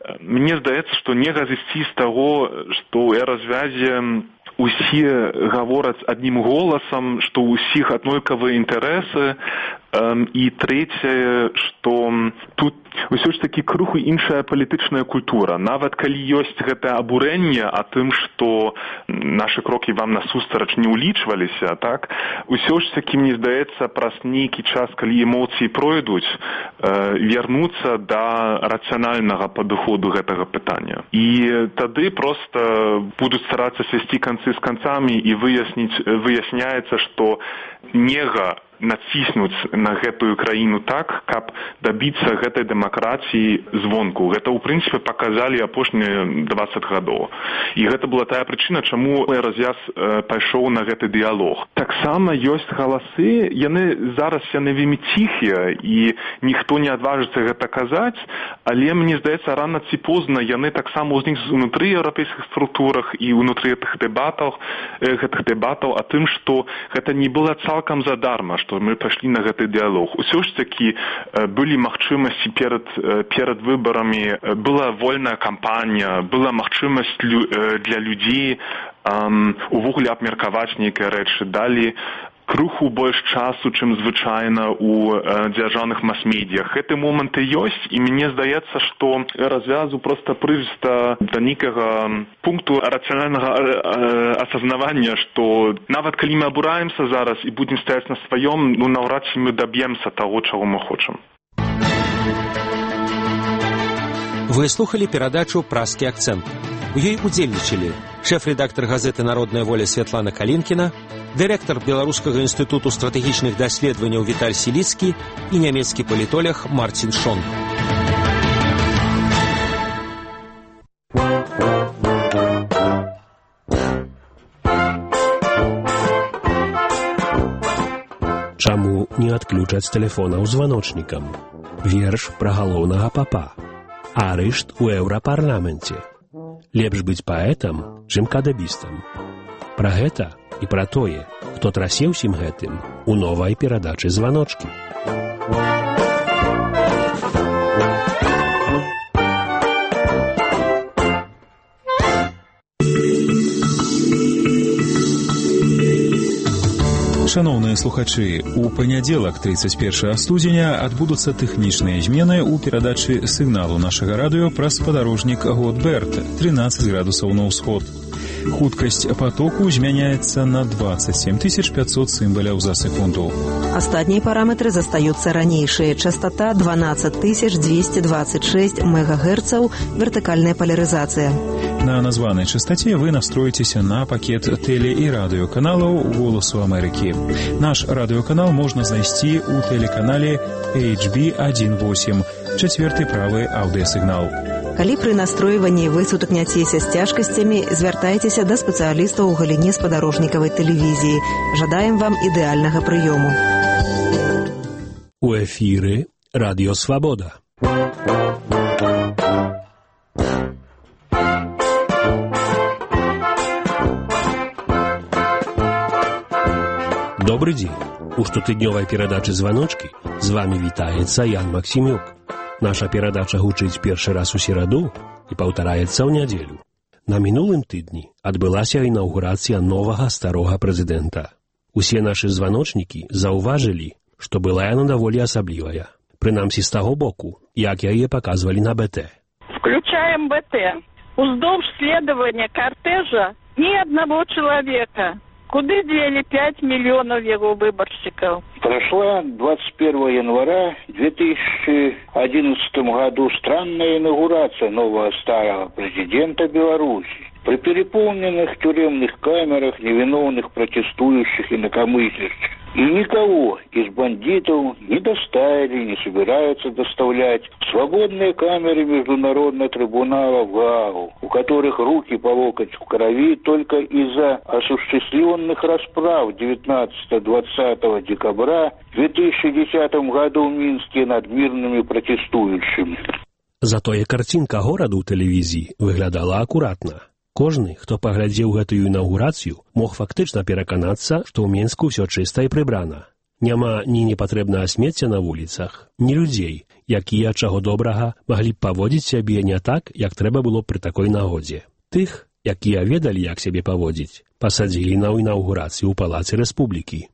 мне здаецца, што нельга зысці з таго, што ў развязе усе гавораць адным голасам, што ў усіх аднолькавыя інтарэсы, і трэцяе, што тут ўсё ж такі крыху іншая палітычная культура. Нават калі ёсць гэтае абурэнне о тым, што нашы крокі вам насустрач не ўлічваліся, так, усё ж такі, мне здаецца, праз нейкі час, калі эмоцыі пройдуць, вярнуцца да рацыянальнага падыходу гэтага пытання. І тады проста будуць старацца свесці канцы з канцамі і выясняецца, што нельга націснуць на гэтую краіну так, каб дабіцца гэтай дэмакратыі звонку. Гэта, ў прынцыпе, паказалі апошнія 20 гадоў. І гэта была тая прычына, чаму развяз пайшоў на гэты дыялог. Таксама ёсць галасы, яны вельмі ціхія, і ніхто не адважыцца гэта казаць, але, мне здаецца, рана ці позна яны таксама ўзнікнуць унутры еўрапейскіх структурах і ўнутры гэтых дэбатаў о тым, што гэта не было цалкам задарма, што мы пайшлі на гэты дыялог. Усё ж такі былі магчымасці перад выбарамі, была вольная кампанія, была магчымасць для людзей увогуле абмеркаваць нейкія рэчы, далі крыху больш часу, чым звычайна ў дзяржаўных мас-медіях. Гэты моманты ёсць, і мне здаецца, што развязу проста прыжыста да нейкага пункту рацыянальнага асазнавання, што нават калі мы абураемся зараз і будзем стаяць на сваём, наўрад ці мы даб'емся таго, чаго мы хочам. Вы слухали перадачу «Пражскі акцэнт». У ёй удзельнічалі шэф-рэдактар газеты «Народная воля» Святлана Калінкіна, дырэктар Беларускага інстытуту стратэгічных даследаванняў Віталь Сіліцкі і нямецкі палітолог Марцін Шон. Чаму не адключаць тэлефонаў званочнікам? Верш пра галоўнага папа. Арышт у Еўрапарламенце. Лепш быць паэтам, чым кадабістам. Пра гэта і пра тое, хто трасе ўсім гэтым у новай перадачы «Званочкі». Шановныя слухачы, у панядзелак 31 студзеня адбудуцца тэхнічныя змены ў перадачы сігналу нашага радыё праз спадарожнік Готберт 13 градусаў на ўсход. Хуткасць потоку змяняецца на 27 500 цымбаляў за секунду. Астатнія параметры застаюцца ранейшыя. Частота 12 226 МГц, вертыкальная полярызацыя. На названай частоте вы настроитеся на пакет тэле- і радыёканалаў «Голасу Амерыкі». Наш радыёканал можна знайсці ў тэлеканале HB18, 4-й правы аўдыасігнал. Калі пры настройванні вы сутыкняцеся з цяжкасцямі, звяртайцеся да спецыялістаў у галіне спадарожнікавай тэлевізіі. Жадаем вам ідэальнага прыёму. У эфіры Радіо Свабода. Добрый дзень. У штотыднёвай перадачы «Званочкі» з вами вітаецца Ян Максімюк. Наша перадача гучыць першы раз у сераду і паўтараецца ў нядзелю. На мінулым тыдні адбылася інаўгурацыя новага старога прэзідэнта. Усе нашы званочнікі заўважылі, што была яна даволі асаблівая. Прынамсі з таго боку, як яе паказвалі на БТ. Включаем БТ. Уздоўж следавання кортежа ні аднаго чалавека. Куды дзелі 5 мільёнаў яго выбаршчыкаў? Прошла 21 января 2011 году странная инаугурация нового старого президента Беларуси. При переполненных тюремных камерах невиновных протестующих инакомыслящих. И никого из бандитов не доставили, не собираются доставлять в свободные камеры Международного трибунала в Гаагу, у которых руки по локоть в крови только из-за осуществленных расправ 19-20 декабря 2010 году в Минске над мирными протестующими. Затое картинка гораду ў тэлевізіі выглядала акуратна. Кожны, хто паглядзеў гэтую інаўгурацыю, мог фактычна пераканацца, што ў Мінску ўсё чыста і прыбрана. Няма ні непатрэбнага смецця на вуліцах, ні людзей, якія, чаго добрага, маглі б паводзіць сябе не так, як трэба было пры такой нагодзе. Тых, якія ведалі, як сябе паводзіць, пасадзілі на інаўгурацыю ў Палацы Рэспублікі.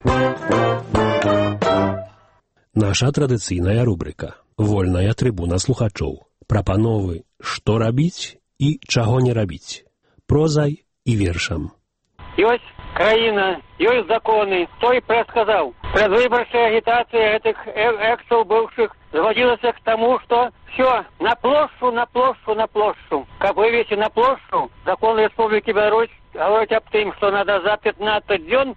Наша традыцыйная рубрыка «Вольная трыбуна слухачоў». Прапановы «Што рабіць» і «Чаго не рабіць». Прозай і вершам. Ёсць краіна, ёсць законы. Хто і предсказаў? Предвыбарчая агітацыя гэтых эксаў бывшых зводилася к тому, что все, на площу, на площу, на площу. Как вывести на площу, закон Республики Беларусь говорит об том, что надо за 15 дней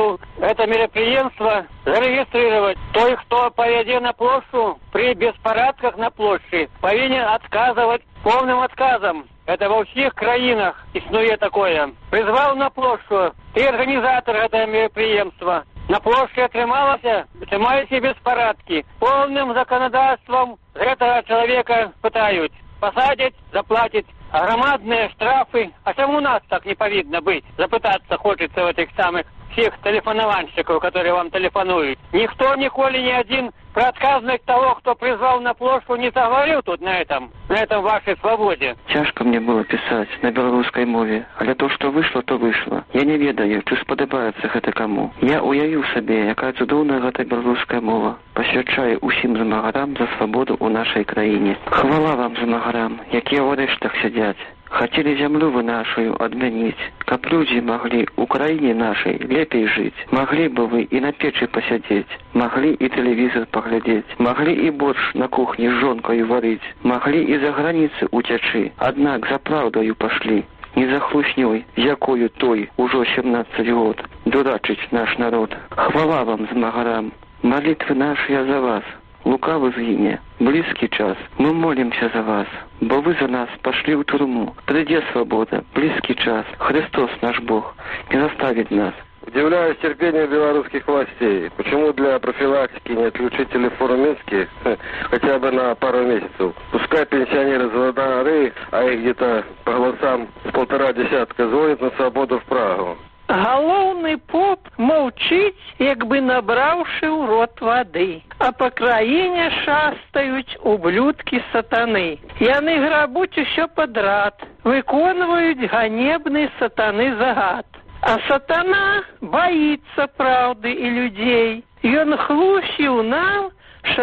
это мероприемство зарегистрировать. Той, кто поедет на площу при беспорядках на площади, повинен отказывать полным отказом. Это во всех краинах існує такое. Призвал на площу, ты организатор этого мероприемства. На площади атрымаліся беспорядки. Полным законодательством этого человека пытают. Посадить, заплатить громадные штрафы. А чему у нас так не повинно быть? Запытаться хочется в этих самых всех телефонованщиков, которые вам телефонуют. Никто николи ни один проотказник того, кто призвал на площадь, не заговорил тут на этом вашей свободе. Тяжко мне было писать на белорусской мове, але то, что вышло, то вышло. Я не ведаю, чи сподобаецца гэта кому. Я уявіў сабе, якая цудоўная гэта беларуская мова. Пасвячаю усім змагарам за свободу ў нашай краіне. Хвала вам змагарам, якія ў арэштах сядзяць. Хотели землю вы нашу отменить, как люди могли в Украине нашей лепей жить. Могли бы вы и на печи посидеть, могли и телевизор поглядеть, могли и борщ на кухне с жонкою варить, могли и за границы утячи, однак за правдою пошли. Не за хлуснёй, якою той уже 17 год, дурачить наш народ. Хвала вам змагарам, молитвы наши за вас. Лукавый згине, близкий час, мы молимся за вас, бо вы за нас пошли в тюрьму. Приди свобода, близкий час, Христос наш Бог, не заставит нас. Удивляюсь терпению белорусских властей. Почему для профилактики не отключить телефон Минский хотя бы на пару месяцев? Пускай пенсионеры звонары, а их где-то по голосам с 1,5 десятка звонят на свободу в Прагу. Галоўны поп маўчыць, як бы набраўшы ў рот вады. А па краіне шастаюць ублюдкі сатаны. Яны грабуць усё падрад, выконваюць ганебны сатаны загад. А сатана баіцца праўды і людзей. Ён хлусіў нам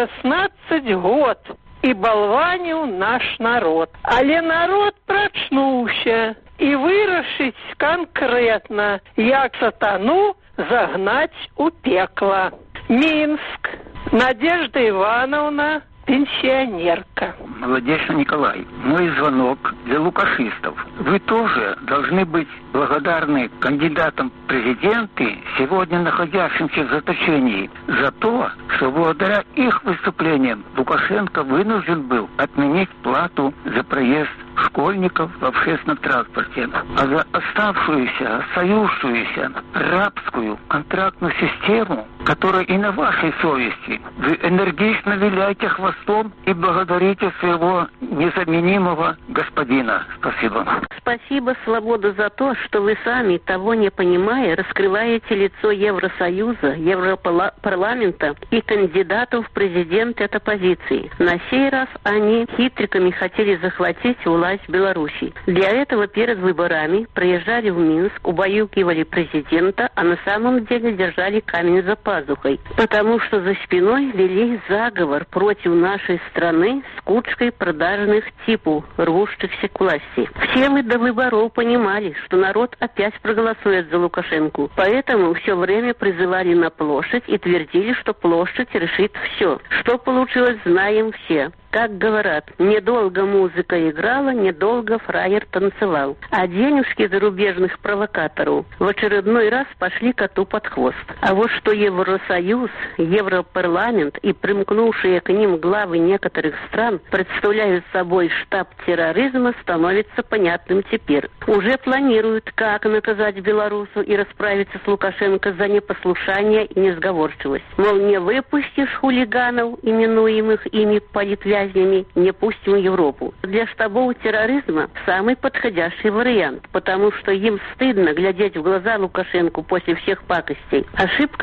16 год і балваніў наш народ. Але народ прачнуўся і вырашыць канкрэтна, як сатану загнаць у пекла. Минск. Надежда Ивановна, пенсионерка. Молодечный Николай, мой звонок для лукашистов. Вы тоже должны быть благодарны кандидатам в президенты, сегодня находящимся в заточении, за то, что благодаря их выступлениям Лукашенко вынужден был отменить плату за проезд школьников в общественном транспорте, а за оставшуюся, остающуюся рабскую контрактную систему, которая и на вашей совести, вы энергично виляйте хвостом и благодарите своего незаменимого господина. Спасибо. Спасибо, Свобода, за то, что вы сами, того не понимая, раскрываете лицо Евросоюза, Европарламента и кандидатов в президенты от оппозиции. На сей раз они хитриками хотели захватить власть в Беларуси. Для этого перед выборами приезжали в Минск, убаюкивали президента, а на самом деле держали камень за пазухой, потому что за спиной вели заговор против нашей страны с кучкой продажных типов, рвущихся к власти. Все мы до выборов понимали, что народ опять проголосует за Лукашенко, поэтому все время призывали на площадь и твердили, что площадь решит все. Что получилось, знаем все. Как говорят, недолго музыка играла, недолго фраер танцевал. А денежки зарубежных провокаторов в очередной раз пошли коту под хвост. А вот что Евросоюз, Европарламент и примкнувшие к ним главы некоторых стран представляют собой штаб терроризма, становится понятным теперь. Уже планируют, как наказать белорусу и расправиться с Лукашенко за непослушание и несговорчивость. Мол, не выпустишь хулиганов, именуемых ими политвязнями, не пустим в Европу. Для штабов терроризма самый подходящий вариант, потому что им стыдно глядеть в глаза Лукашенко после всех пакостей. Ошибка президента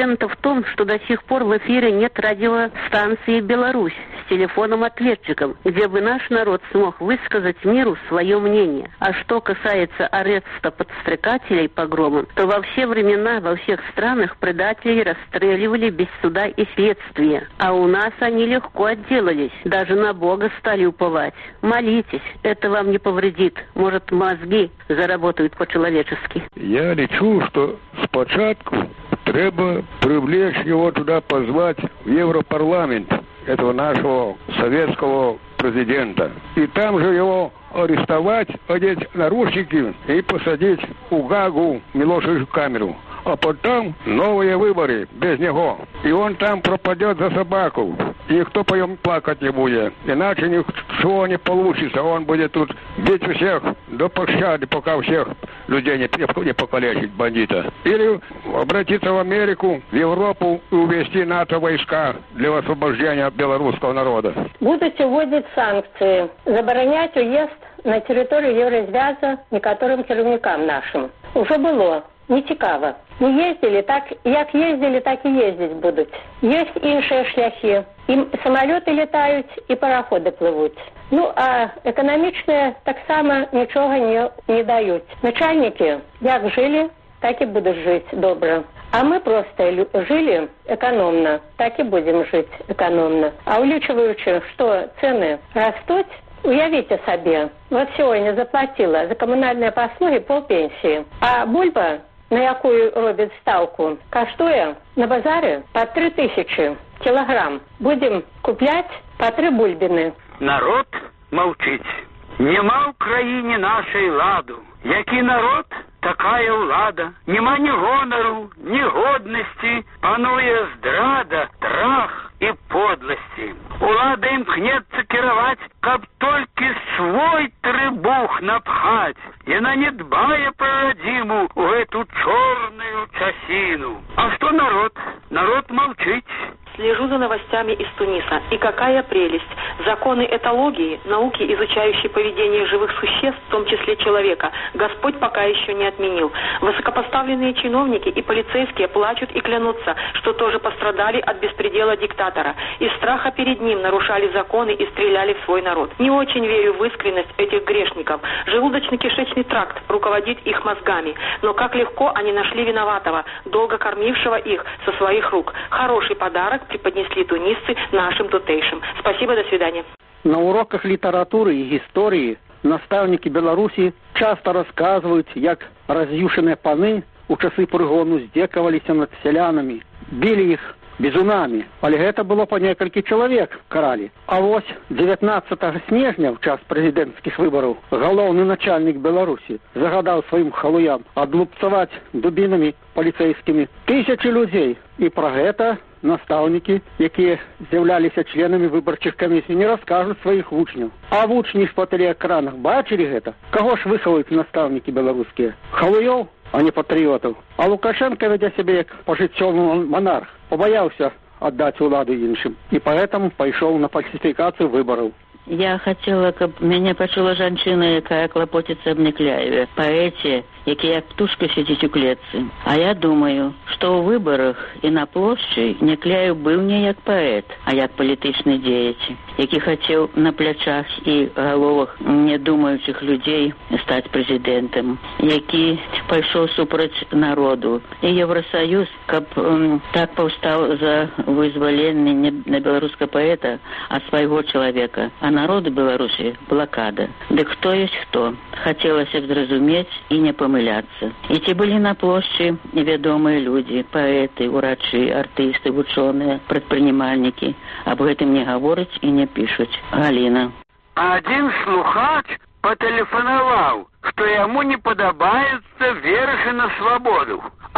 президента в том, что до сих пор в эфире нет радиостанции «Беларусь» с телефоном-ответчиком, где бы наш народ смог высказать миру свое мнение. А что касается ареста подстрекателей погромом, то во все времена, во всех странах предателей расстреливали без суда и следствия. А у нас они легко отделались, даже на Бога стали уповать. Молитесь, это вам не повредит. Может, мозги заработают по-человечески. Я лечу, что спочатку треба привлечь его туда, позвать в Европарламент, этого нашего советского президента. И там же его арестовать, одеть наручники и посадить у Гагу Милошевичу камеру. А потом новые выборы без него. И он там пропадет за собаку. И никто по нему плакать не будет. Иначе ничего не получится. Он будет тут бить всех до пощады, пока всех людей не покалечить, бандита. Или обратиться в Америку, в Европу и увезти НАТО войска для освобождения белорусского народа. Будут вводить санкции, заборонять уезд на территорию Еврозвяза некоторым керівникам нашим. Уже было. Не цікаво. Не ездили, так, як ездили, так и ездить будут. Есть іншие шляхи. И самолеты летают, и пароходы плывут. Ну, а экономичные так само ничего не дают. Начальники, як жили, так и будут жить добро. А мы просто жили экономно, так и будем жить экономно. А увеличиваючи, что цены растут, уявите себе, вот сегодня заплатила за коммунальные послуги полпенсии, а бульба, на якую робят ставку, коштує на базаре по 3000 килограмм. Будем куплять по 3 бульбины. Народ молчить. Нема в країні нашей ладу. Який народ, такая влада. Нема ні гонору, ні годності, панує здрада, страх і подлості. Улада імкнеться керовать, каб толькі свой трыбух напхать. Яна не дбае про родиму в эту черную часину. А что народ? Народ молчить. Слежу за новостями из Туниса. И какая прелесть! Законы этологии, науки, изучающие поведение живых существ, в том числе человека, Господь пока еще не отменил. Высокопоставленные чиновники и полицейские плачут и клянутся, что тоже пострадали от беспредела диктатора. Из страха перед ним нарушали законы и стреляли в свой народ. Не очень верю в искренность этих грешников. Желудочно-кишечный тракт руководит их мозгами. Но как легко они нашли виноватого, долго кормившего их со своих рук. Хороший подарок преподнесли тунисцы нашим тутейшим. Спасибо, до свидания. На уроках литературы и истории наставники Беларуси часто рассказывают, як раз'юшенные паны у часы прыгону здзекаваліся над сялянамі, били их бізунамі, але гэта было по некалькі чалавек каралі. А вось 19 снежня, в час прэзідэнцкіх выбараў, галоўны начальнік Беларусі загадаў сваім халуям адлупцаваць дубінамі паліцэйскімі тысячы людзей. І пра гэта настаўнікі, якія з'яўляліся членамі выбарчых камісій, не раскажуць сваіх вучняў. А вучні ж па тэлеэкранах бачылі гэта? Каго ж выхаваюць настаўнікі беларускія? Халуёў, а не патрыётаў. А Лукашенко, вядя сябе як пажыццёвы монарх, побоялся отдать уладу іншым. И поэтому пошел на фальсификацию выборов. Я хотела, каб мяне пачула жанчына, якая клапоціцца аб Некляеве, паэце, які як птушка сидзіць у клетцы. А я думаю, што ў выбарах і на плошчы Некляев быў не як паэт, а як палітычны дзеяч, які хацеў на плячах і галовах недумаючых людзей стаць прэзідэнтам, які пайшоў супраць народу. І Евросоюз, каб так паўстаў за вызваленне не беларускага паэта, а свайго чалавека, а народу Беларусі блакада. Дык хто ёсць хто? Хацелася б зразумець і не памыляцца. І ці былі на плошчы невядомыя людзі, паэты, урачы, артысты, вучоныя, прадпрынімальнікі. Аб гэтым не гавораць і не пішуць. Галіна. Один слухач патэлефанаваў, што яму не падабаюцца вершы на свабоду.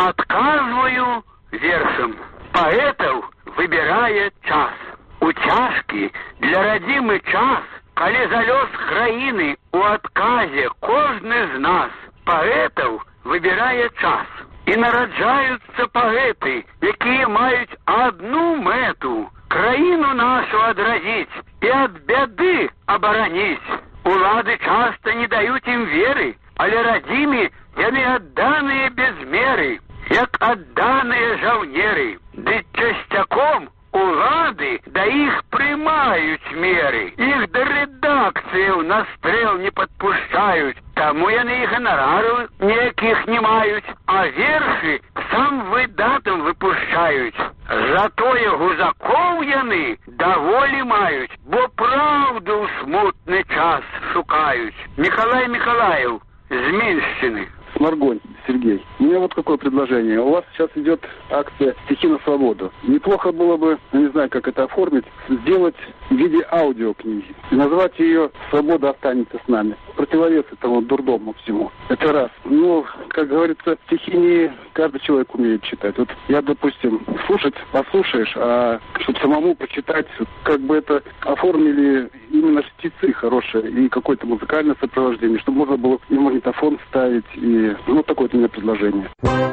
Адказваю вершам. Паэтаў выбірае час. У цяжкі для радзімы час, калі за лёс краіны у адказе кожны з нас, паэтаў выбірае час. І нараджаюцца паэты, якія маюць адну мэту – краіну нашу адразіць і ад бяды абараніць. Улады часта не даюць ім веры, але радзіме яны адданыя без меры. як адданыя жаўнеры, ды часцяком улады да іх прымаюць меры. Іх да рэдакцыяў на стрэл не падпушчаюць, таму яны і ганарараў ніякіх не маюць, а вершы сам выдатам выпушчаюць. Затое гузакоў яны даволі маюць, бо праўду ў смутны час шукаюць. Миколай Миколаев з Минщины. Сморгонь, Сергей. У меня вот какое предложение. У вас сейчас идет акция «Стихи на свободу». Неплохо было бы, не знаю, как это оформить, сделать в виде аудиокниги. И назвать ее «Свобода останется с нами». Противовес этому дурдому всему. Это раз. Ну, как говорится, стихи не каждый человек умеет читать. Вот я, допустим, слушать послушаешь, а чтобы самому почитать, как бы это оформили именно чтецы хорошие и какое-то музыкальное сопровождение, чтобы можно было и магнитофон ставить, и вот такое вот у меня предложение.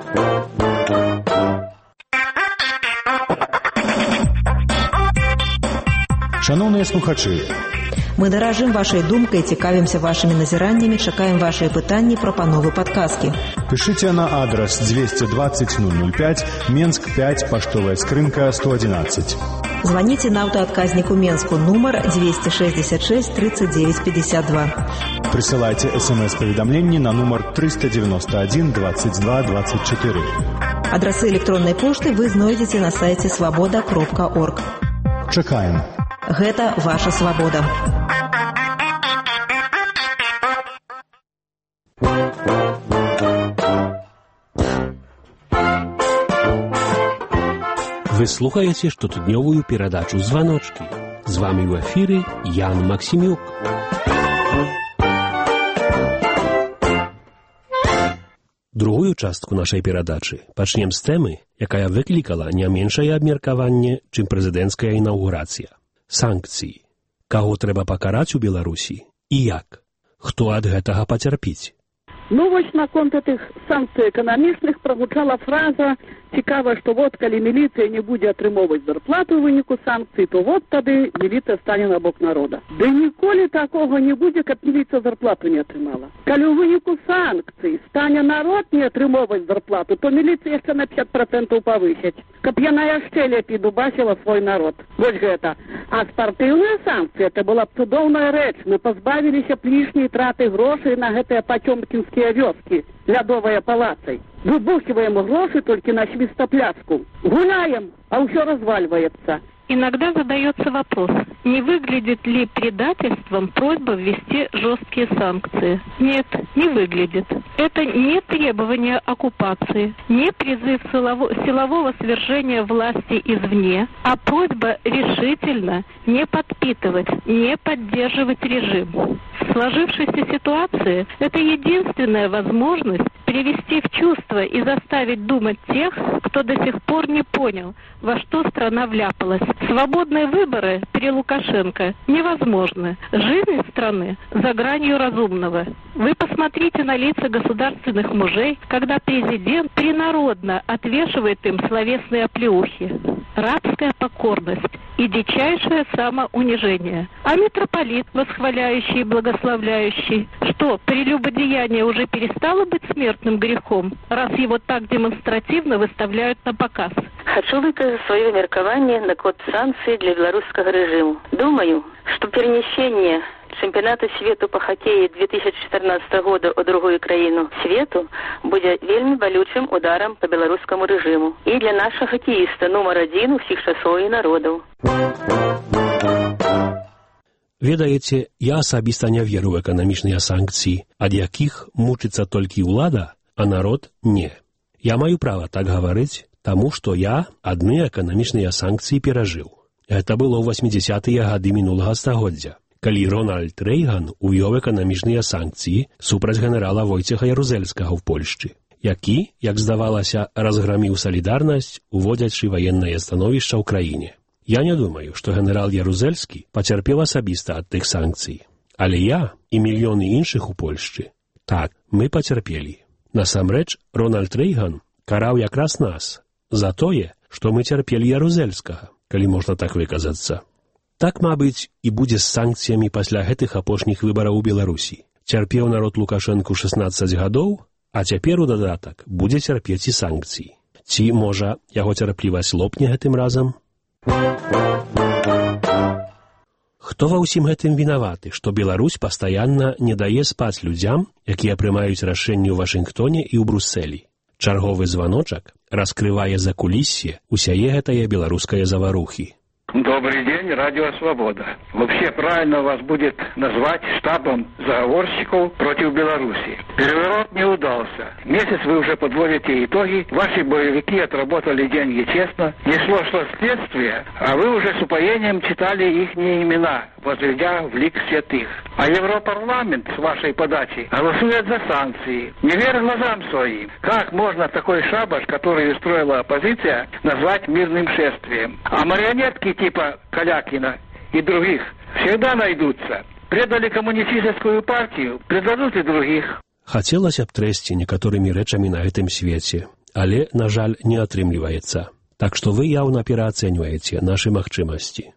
Шановныя слухачы, мы даражым вашай думкай, цікавімся вашымі назіраннямі, чакаем вашыя пытанні, прапановы, падказкі. Пішыце на адрас 220 005, Менск 5, паштовая скрынка 111. Званіце на аўтаадказніку Менску, нумар 266 39 52. Прысылайце смс-паведамленні на нумар 391 22 24. Адрасы электроннай пошты вы знойдзеце на сайце свабода.орг. Чакаем. Гэта ваша свабода. Вы слухаеце штотыднёвую перадачу «Званочкі». З вамі ў эфіры Ян Максімюк. Другую частку нашай перадачы пачнем з тэмы, якая выклікала не меншае абмеркаванне, чым прэзідэнцкая інаўгурацыя. Санкцыі. Каго трэба пакараць у Беларусі і як? Хто ад гэтага пацярпіць? Ну, вось наконт этих санкцый эканамічных прагучала фраза «Цікава, што вот, калі міліцыя не будзе атрымоўваць зарплату ў выніку санкцый, то вот тады міліцыя стане на бок народа». Ды ніколі такога не будзе, каб міліцыя зарплату не атрымала. Калі ў выніку санкцый стане народ не атрымоўваць зарплату, то міліцыя яшчэ на 50% павысяць, каб яна яшчэ лепей дубасіла свой народ. Вось гэта. А спартыўная санкцыя – это была б цудоўная рэч. Мы пазбавіліся б лішняй траты грошай на гэтыя пацёмкінскія вёскі, лядовыя палацай. Выбухиваем гроши только на свистопляску. Гуляем, а все разваливается. Иногда задается вопрос, не выглядит ли предательством просьба ввести жесткие санкции? Нет, не выглядит. Это не требование оккупации, не призыв силового свержения власти извне, а просьба решительно не подпитывать, не поддерживать режим. В сложившейся ситуации это единственная возможность привести в чувство и заставить думать тех, кто до сих пор не понял, во что страна вляпалась. Свободные выборы при Лукашенко невозможны. Жизнь страны за гранью разумного. Вы посмотрите на лица государственных мужей, когда президент принародно отвешивает им словесные оплеухи. Рабская покорность и дичайшее самоунижение. А митрополит, восхваляющий и благословляющий, что, прелюбодеяние уже перестало быть смертным грехом, раз его так демонстративно выставляют на показ? Хочу выказать свое меркование на код санкций для белорусского режима. Думаю, что перенесение чемпионата свету по хоккею 2014 года у другую краину свету будет вельми болючим ударом по белорусскому режиму. И для нашего хоккеиста номер 1 всех часов и народов. Ведаеце, я асабіста не веру ў эканамічныя санкцыі, ад якіх мучыцца толькі ўлада, а народ не. Я маю права так гаварыць, таму што я адны эканамічныя санкцыі перажыў. Гэта было ў 80-тыя гады мінулага стагоддзя, калі Рональд Рэйган увёў эканамічныя санкцыі супраць генерала Войцеха Ярузельскага ў Польшчы, які, як здавалася, разграміў салідарнасць, уводзячы ваеннае становішча ў краіне. Я не думаю, што генерал Ярузельскі пацярпеў асабіста ад тых санкцый. Але я і мільёны іншых у Польшчы, так, мы пацярпелі. Насамрэч, Рональд Рэйган караў якраз нас за тое, што мы цярпелі Ярузельскага, калі можна так выказацца. Так, мабыць, і будзе з санкцыямі пасля гэтых апошніх выбараў у Беларусі. Цярпеў народ Лукашэнку 16 гадоў, А цяпер у дадатак будзе цярпець і санкцыі. Ці, можа, яго цярплівасць лопне гэтым разам? Хто ва ўсім гэтым вінаваты, што Беларусь пастаянна не дае спаць людзям, якія прымаюць рашэнні ў Вашынгтоне і ў Брусэлі? Чарговы званочак раскрывае закулісье усяе гэтае беларускае заварухі. Добрый день, Радио Свобода. Вообще правильно вас будет назвать штабом заговорщиков против Беларуси. Переворот не удался. Месяц вы уже подводите итоги. Ваши боевики отработали деньги честно. Не шло следствие, а вы уже с упоением читали их имена, возведя в лик святых. А Европарламент с вашей подачи голосует за санкции. Не верю глазам своим. Как можно такой шабаш, который устроила оппозиция, назвать мирным шествием? А марионетки типа Калякина и других всегда найдутся. Предали коммунистическую партию, предадут и других. Хацелася б трэсці некаторымі рэчамі на гэтым свеце, але, на жаль, не атрымліваецца. Так што вы яўна пераацэньваеце нашы магчымасці.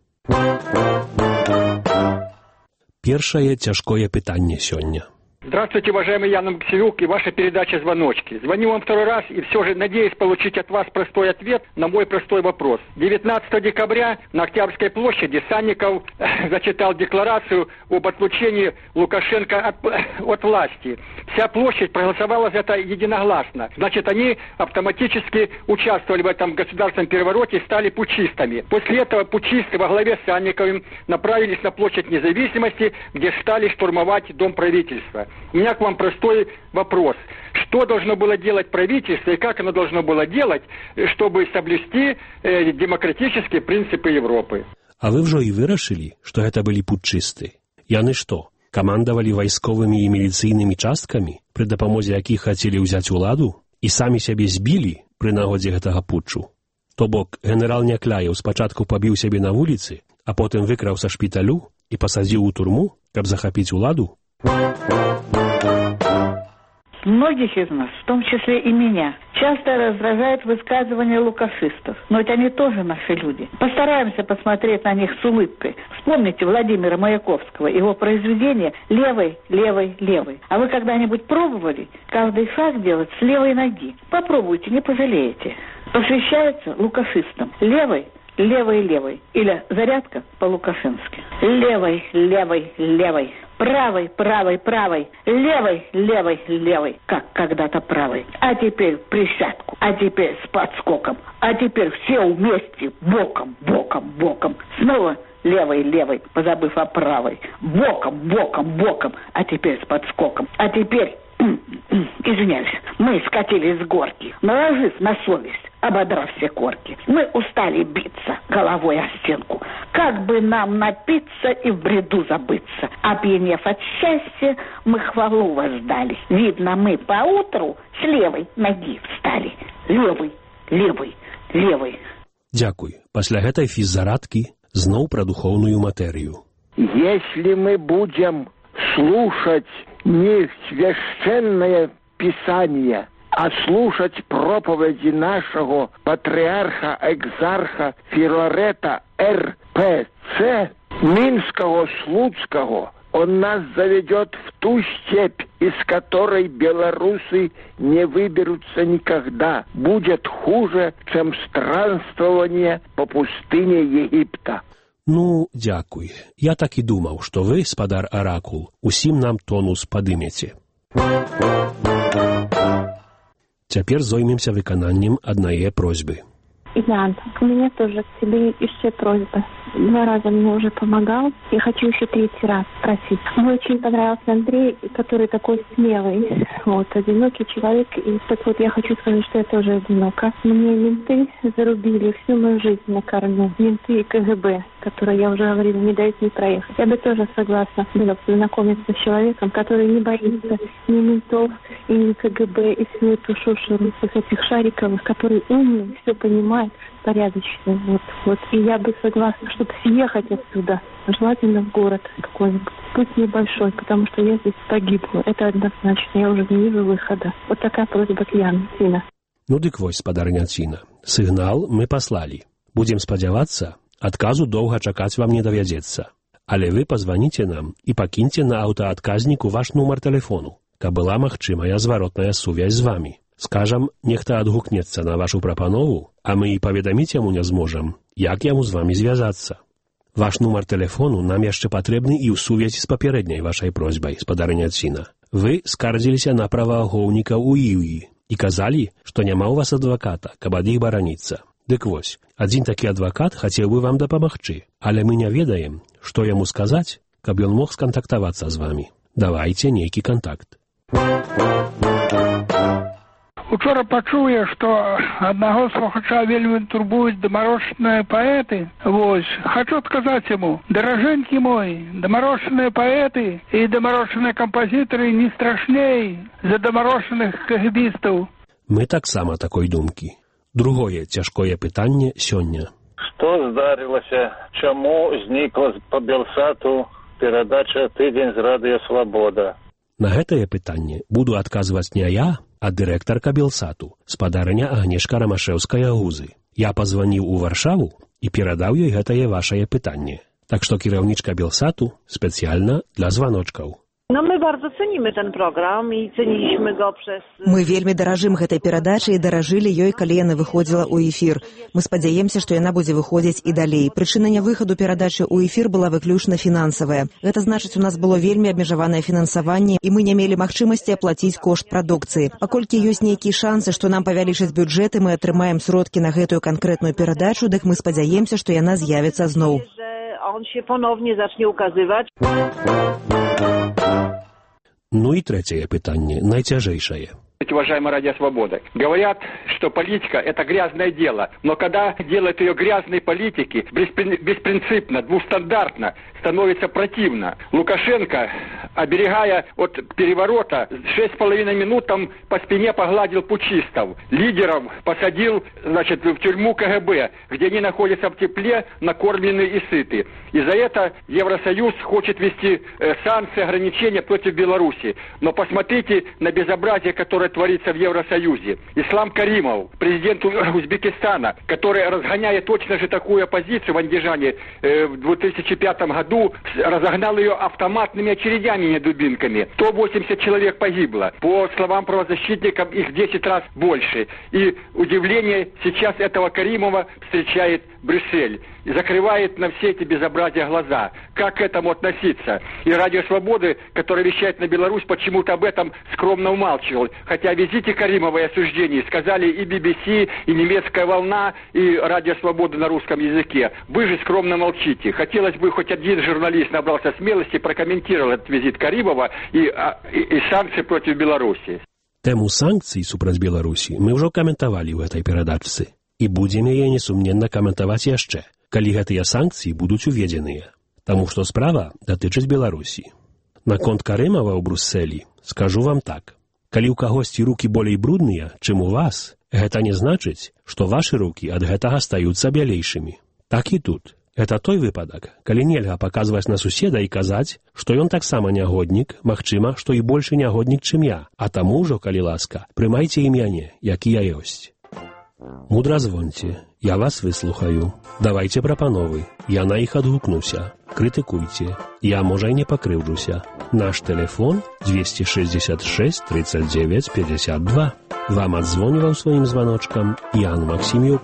Першае цяжкое пытанне сёння. Здравствуйте, уважаемый Ян Максимюк и ваша передача «Звоночки». Звоню вам второй раз и все же надеюсь получить от вас простой ответ на мой простой вопрос. 19 декабря на Октябрьской площади Санников зачитал декларацию об отлучении Лукашенко от власти. Вся площадь проголосовала за это единогласно. Значит, они автоматически участвовали в этом государственном перевороте и стали путчистами. После этого путчисты во главе с Санниковым направились на площадь Независимости, где стали штурмовать Дом правительства. У меня к вам простой вопрос. Что должно было делать правительство и как оно должно было делать, чтобы соблюсти демократические принципы Европы? А вы ўжо і вырашылі, што гэта былі путчысты? Яны што, камандавалі вайсковымі і міліцыйнымі часткамі, пры дапамозе якіх хацелі ўзяць уладу, і самі сябе збілі пры нагодзе гэтага путчу? То бок, генерал Някляеў спачатку пабіў сябе на вуліцы, а потым выкраў са шпіталю і пасадзіў у турму, каб захапіць уладу? Многих из нас, в том числе и меня, часто раздражает высказывания лукашистов. Но ведь они тоже наши люди. Постараемся посмотреть на них с улыбкой. Вспомните Владимира Маяковского, его произведение «Левой, левой, левой». А вы когда-нибудь пробовали каждый шаг делать с левой ноги? Попробуйте, не пожалеете. Посвящается лукашистам. Левой, левой, левой. Или зарядка по-лукашински. Левой, левой, левой. Правой, правой, правой. Левой, левой, левой. Как когда-то правой. А теперь присядку. А теперь с подскоком. А теперь все вместе. Боком, боком, боком. Снова левой, левой, позабыв о правой. Боком, боком, боком. А теперь с подскоком. А теперь, извиняюсь, мы скатились с горки, наложив на совесть, ободрав все корки. Мы устали биться головой о стенку. Как бы нам напиться и в бреду забыться. Опьянев от счастья, мы хвалу воздали. Видно, мы поутру с левой ноги встали. Левой, левой, левой. Дзякуй. Пасля гэтай фіззарадкі зноў пра духоўную матэрыю. Если мы будем слушать не священное писание, а слушать проповеди нашего патриарха, экзарха Филарета РПЦ, Минского, Слуцкого, он нас заведет в ту степь, из которой белорусы не выберутся никогда. Будет хуже, чем странствование по пустыне Египта. Ну, дзякуй. Я так і думаў, што вы, спадар Аракул, усім нам тонус падымеце. Цяпер зоймемся выкананнем аднае просьбы. Ян, у меня тоже к тебе еще просьба. 2 раза мне уже помогал. Я хочу еще 3-й раз просить. Мне очень понравился Андрей, который такой смелый. Вот, одинокий человек. И так вот я хочу сказать, что я тоже одинока. Мне менты зарубили всю мою жизнь на корню. Менты и КГБ, которые, я уже говорила, не дают мне проехать. Я бы тоже согласна была познакомиться с человеком, который не боится ни ментов, и ни КГБ, и всю эту шушеру, всех этих шариковых, который умный, все понимает, порядочный. Вот. И я бы согласна, чтобы съехать отсюда, желательно в город какой-нибудь. Пусть небольшой, потому что я здесь погибла. Это однозначно. Я уже не вижу выхода. Вот такая просьба к Яну, Ціна. Ну дык вось, спадарня Ціна. Сігнал мы паслалі. Будзем спадзявацца, адказу доўга чакаць вам не давядзецца. Але вы пазваніце нам і пакіньце на аўтаадказніку ваш нумар тэлефону. каб была магчымая зваротная сувязь з вамі. Скажам, нехта адгукнецца на вашу прапанову, а мы і паведаміць яму не зможам, як яму з вамі звязацца. Ваш нумар тэлефону нам яшчэ патрэбны і ў сувязі з папярэдняй вашай просьбай, спадарыня Ціна. Вы скардзіліся на праваахоўнікаў у Іўі і казалі, што няма ў вас адваката, каб ад іх бараніцца. Дык вось, адзін такі адвакат хацеў бы вам дапамагчы, але мы не ведаем, што яму сказаць, каб ён мог скантактавацца з вамі. Давайце нейкі кантакт. Учора пачуў я, што аднаго слухача вельмі турбуюць дамарошаныя паэты. Вось, хачу адказаць яму: даражэнькі мой, дамарошаныя паэты і дамарошаныя кампазітары не страшней за дамарошаных кагібістаў. Мы таксама такой думкі. Другое цяжкое пытанне сёння. Што здарылася? Чаму знікла па Белсату перадача «Тыдзень з радыё Свабода»? На гэтае пытанне буду адказваць не я, а дырэктарка Белсату, спадарыня Агнешка Рамашэўская-Гузы. Я пазваніў у Варшаву і перадаў ёй гэтае вашае пытанне. Так што кіраўнічка Белсату спецjalna dla званочкаў. No my bardzo cenimy ten program i ceniliśmy go przez... Мы вельмі даражым гэтай перадачай і даражылі ёй, калі яна выходзіла ў эфір. Мы спадзяемся, што яна будзе выходзіць і далей. Прычына нявыхаду перадачы ў эфір была выключна фінансавая. Гэта значыць, у нас было вельмі абмежаванае фінансаванне, і мы не мелі магчымасці аплаціць кошт прадукцыі. Паколькі ёсць нейкія шансы, што нам павялічаць бюджэт і мы атрымаем сродкі на гэтую канкрэтную перадачу, дык мы спадзяемся, што яна з'явіцца зноў. On się ponownie zacznie ukazywać. Ну и третье пытанне, найцяжейшее. Уважаемая Радио Свобода, говорят, что политика – это грязное дело, но когда делают ее грязной политики, беспринципно, двустандартно, становится противно. Лукашенко, оберегая от переворота, 6,5 минут там по спине погладил путчистов. Лидеров посадил, значит, в тюрьму КГБ, где они находятся в тепле, накормлены и сыты. И за это Евросоюз хочет ввести санкции, ограничения против Беларуси. Но посмотрите на безобразие, которое творится в Евросоюзе. Ислам Каримов, президент Узбекистана, который разгоняет точно же такую оппозицию в Андижане в 2005 году, разогнал ее автоматными очередями, не дубинками. 180 человек погибло. По словам правозащитников, их в 10 раз больше. И удивление сейчас этого Каримова встречает Брюссель. И закрывает на все эти безобразия глаза. Как к этому относиться? И Радио Свободы, которое вещает на Беларусь, почему-то об этом скромно умалчивал. Хотя о визите Каримова и осуждении сказали и BBC, и немецкая волна, и Радио Свободы на русском языке. Вы же скромно молчите. Хотелось бы, хоть один журналист набрался смелости, прокомментировал этот визит Каримова и санкции против Беларуси. Тему санкций супраць Беларусі мы ўжо каментавалі ў гэтай перадачцы. І будзем яе несумненна каментаваць яшчэ, калі гэтыя санкцыі будуць уведзеныя. Таму што справа датычыць Беларусі. Наконт Карымова ў Брюсселі скажу вам так. Калі ў кагосьці рукі болей брудныя, чым у вас, гэта не значыць, што вашы рукі ад гэтага стаюцца бялейшымі. Так і тут. Гэта той выпадак, калі нельга паказваць на суседа і казаць, што ён таксама нягоднік, магчыма, што і большы нягоднік, чым я, а таму ўжо, калі ласка, прымайце і мяне, які я ёсць. Мудра звоньце, я вас выслухаю. Давайце прапановы, я на іх адгукнуся. Крытыкуйце, я, можа, і не пакрыўджуся. Наш тэлефон 266 39 52. Вам адзвоніваў сваім званочкам Ян Максімюк.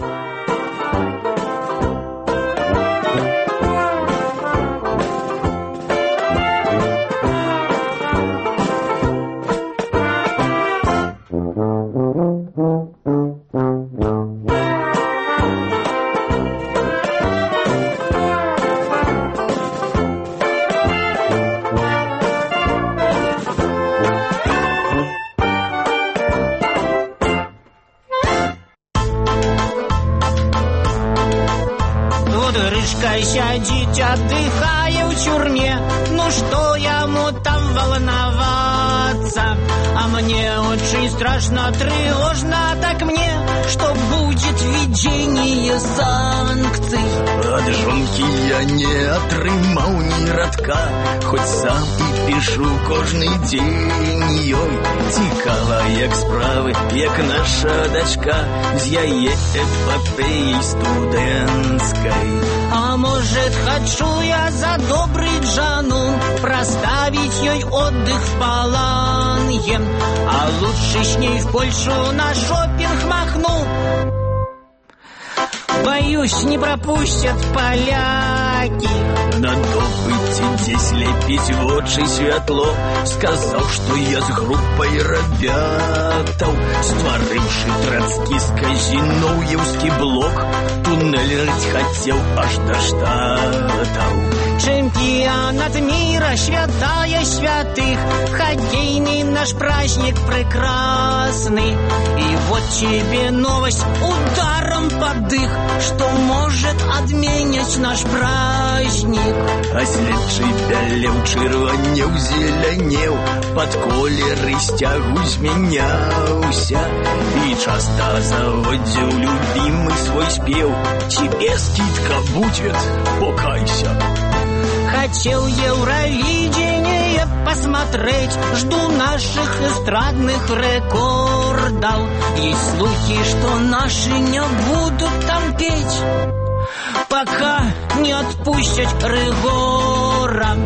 Сядзіць, аддыхае ў тюрме, ну што яму там волноваться? А мне очень страшно, тревожно так мне, что будет введение санкций. Ад жонкі я не атрымаў ні радка, хоць сам і пішу кожны дзень ёй. Цікава, як справы, як наша дачка з яе эпопеей студэнцкай. А может, хочу я за добрый джану проставить ей отдых в Паланье, а лучше с ней в Польшу на шопинг махну. Боюсь, не пропустят поляки. На допыце здесь лепить вочы святло, сказаў, што я з групай рабятаў, стварыўшы трацкісцкі зінуеўскі блок, туннель рыць хацеў аж да Штатаў. Чемпионат мира, святая святых, хоккейный наш праздник прекрасный. И вот тебе новость ударом под дых, что может отменить наш праздник. А следчы бялеў, чырванеў, зелянеў, пад колеры сцягу змяняўся і часта заводзіў любімы свой спеў. Тебе, скидка будет, покайся. Хотел Евровидение посмотреть, жду наших эстрадных рекордов. Есть слухи, что наши не будут там петь, пока не отпустят Рыгора.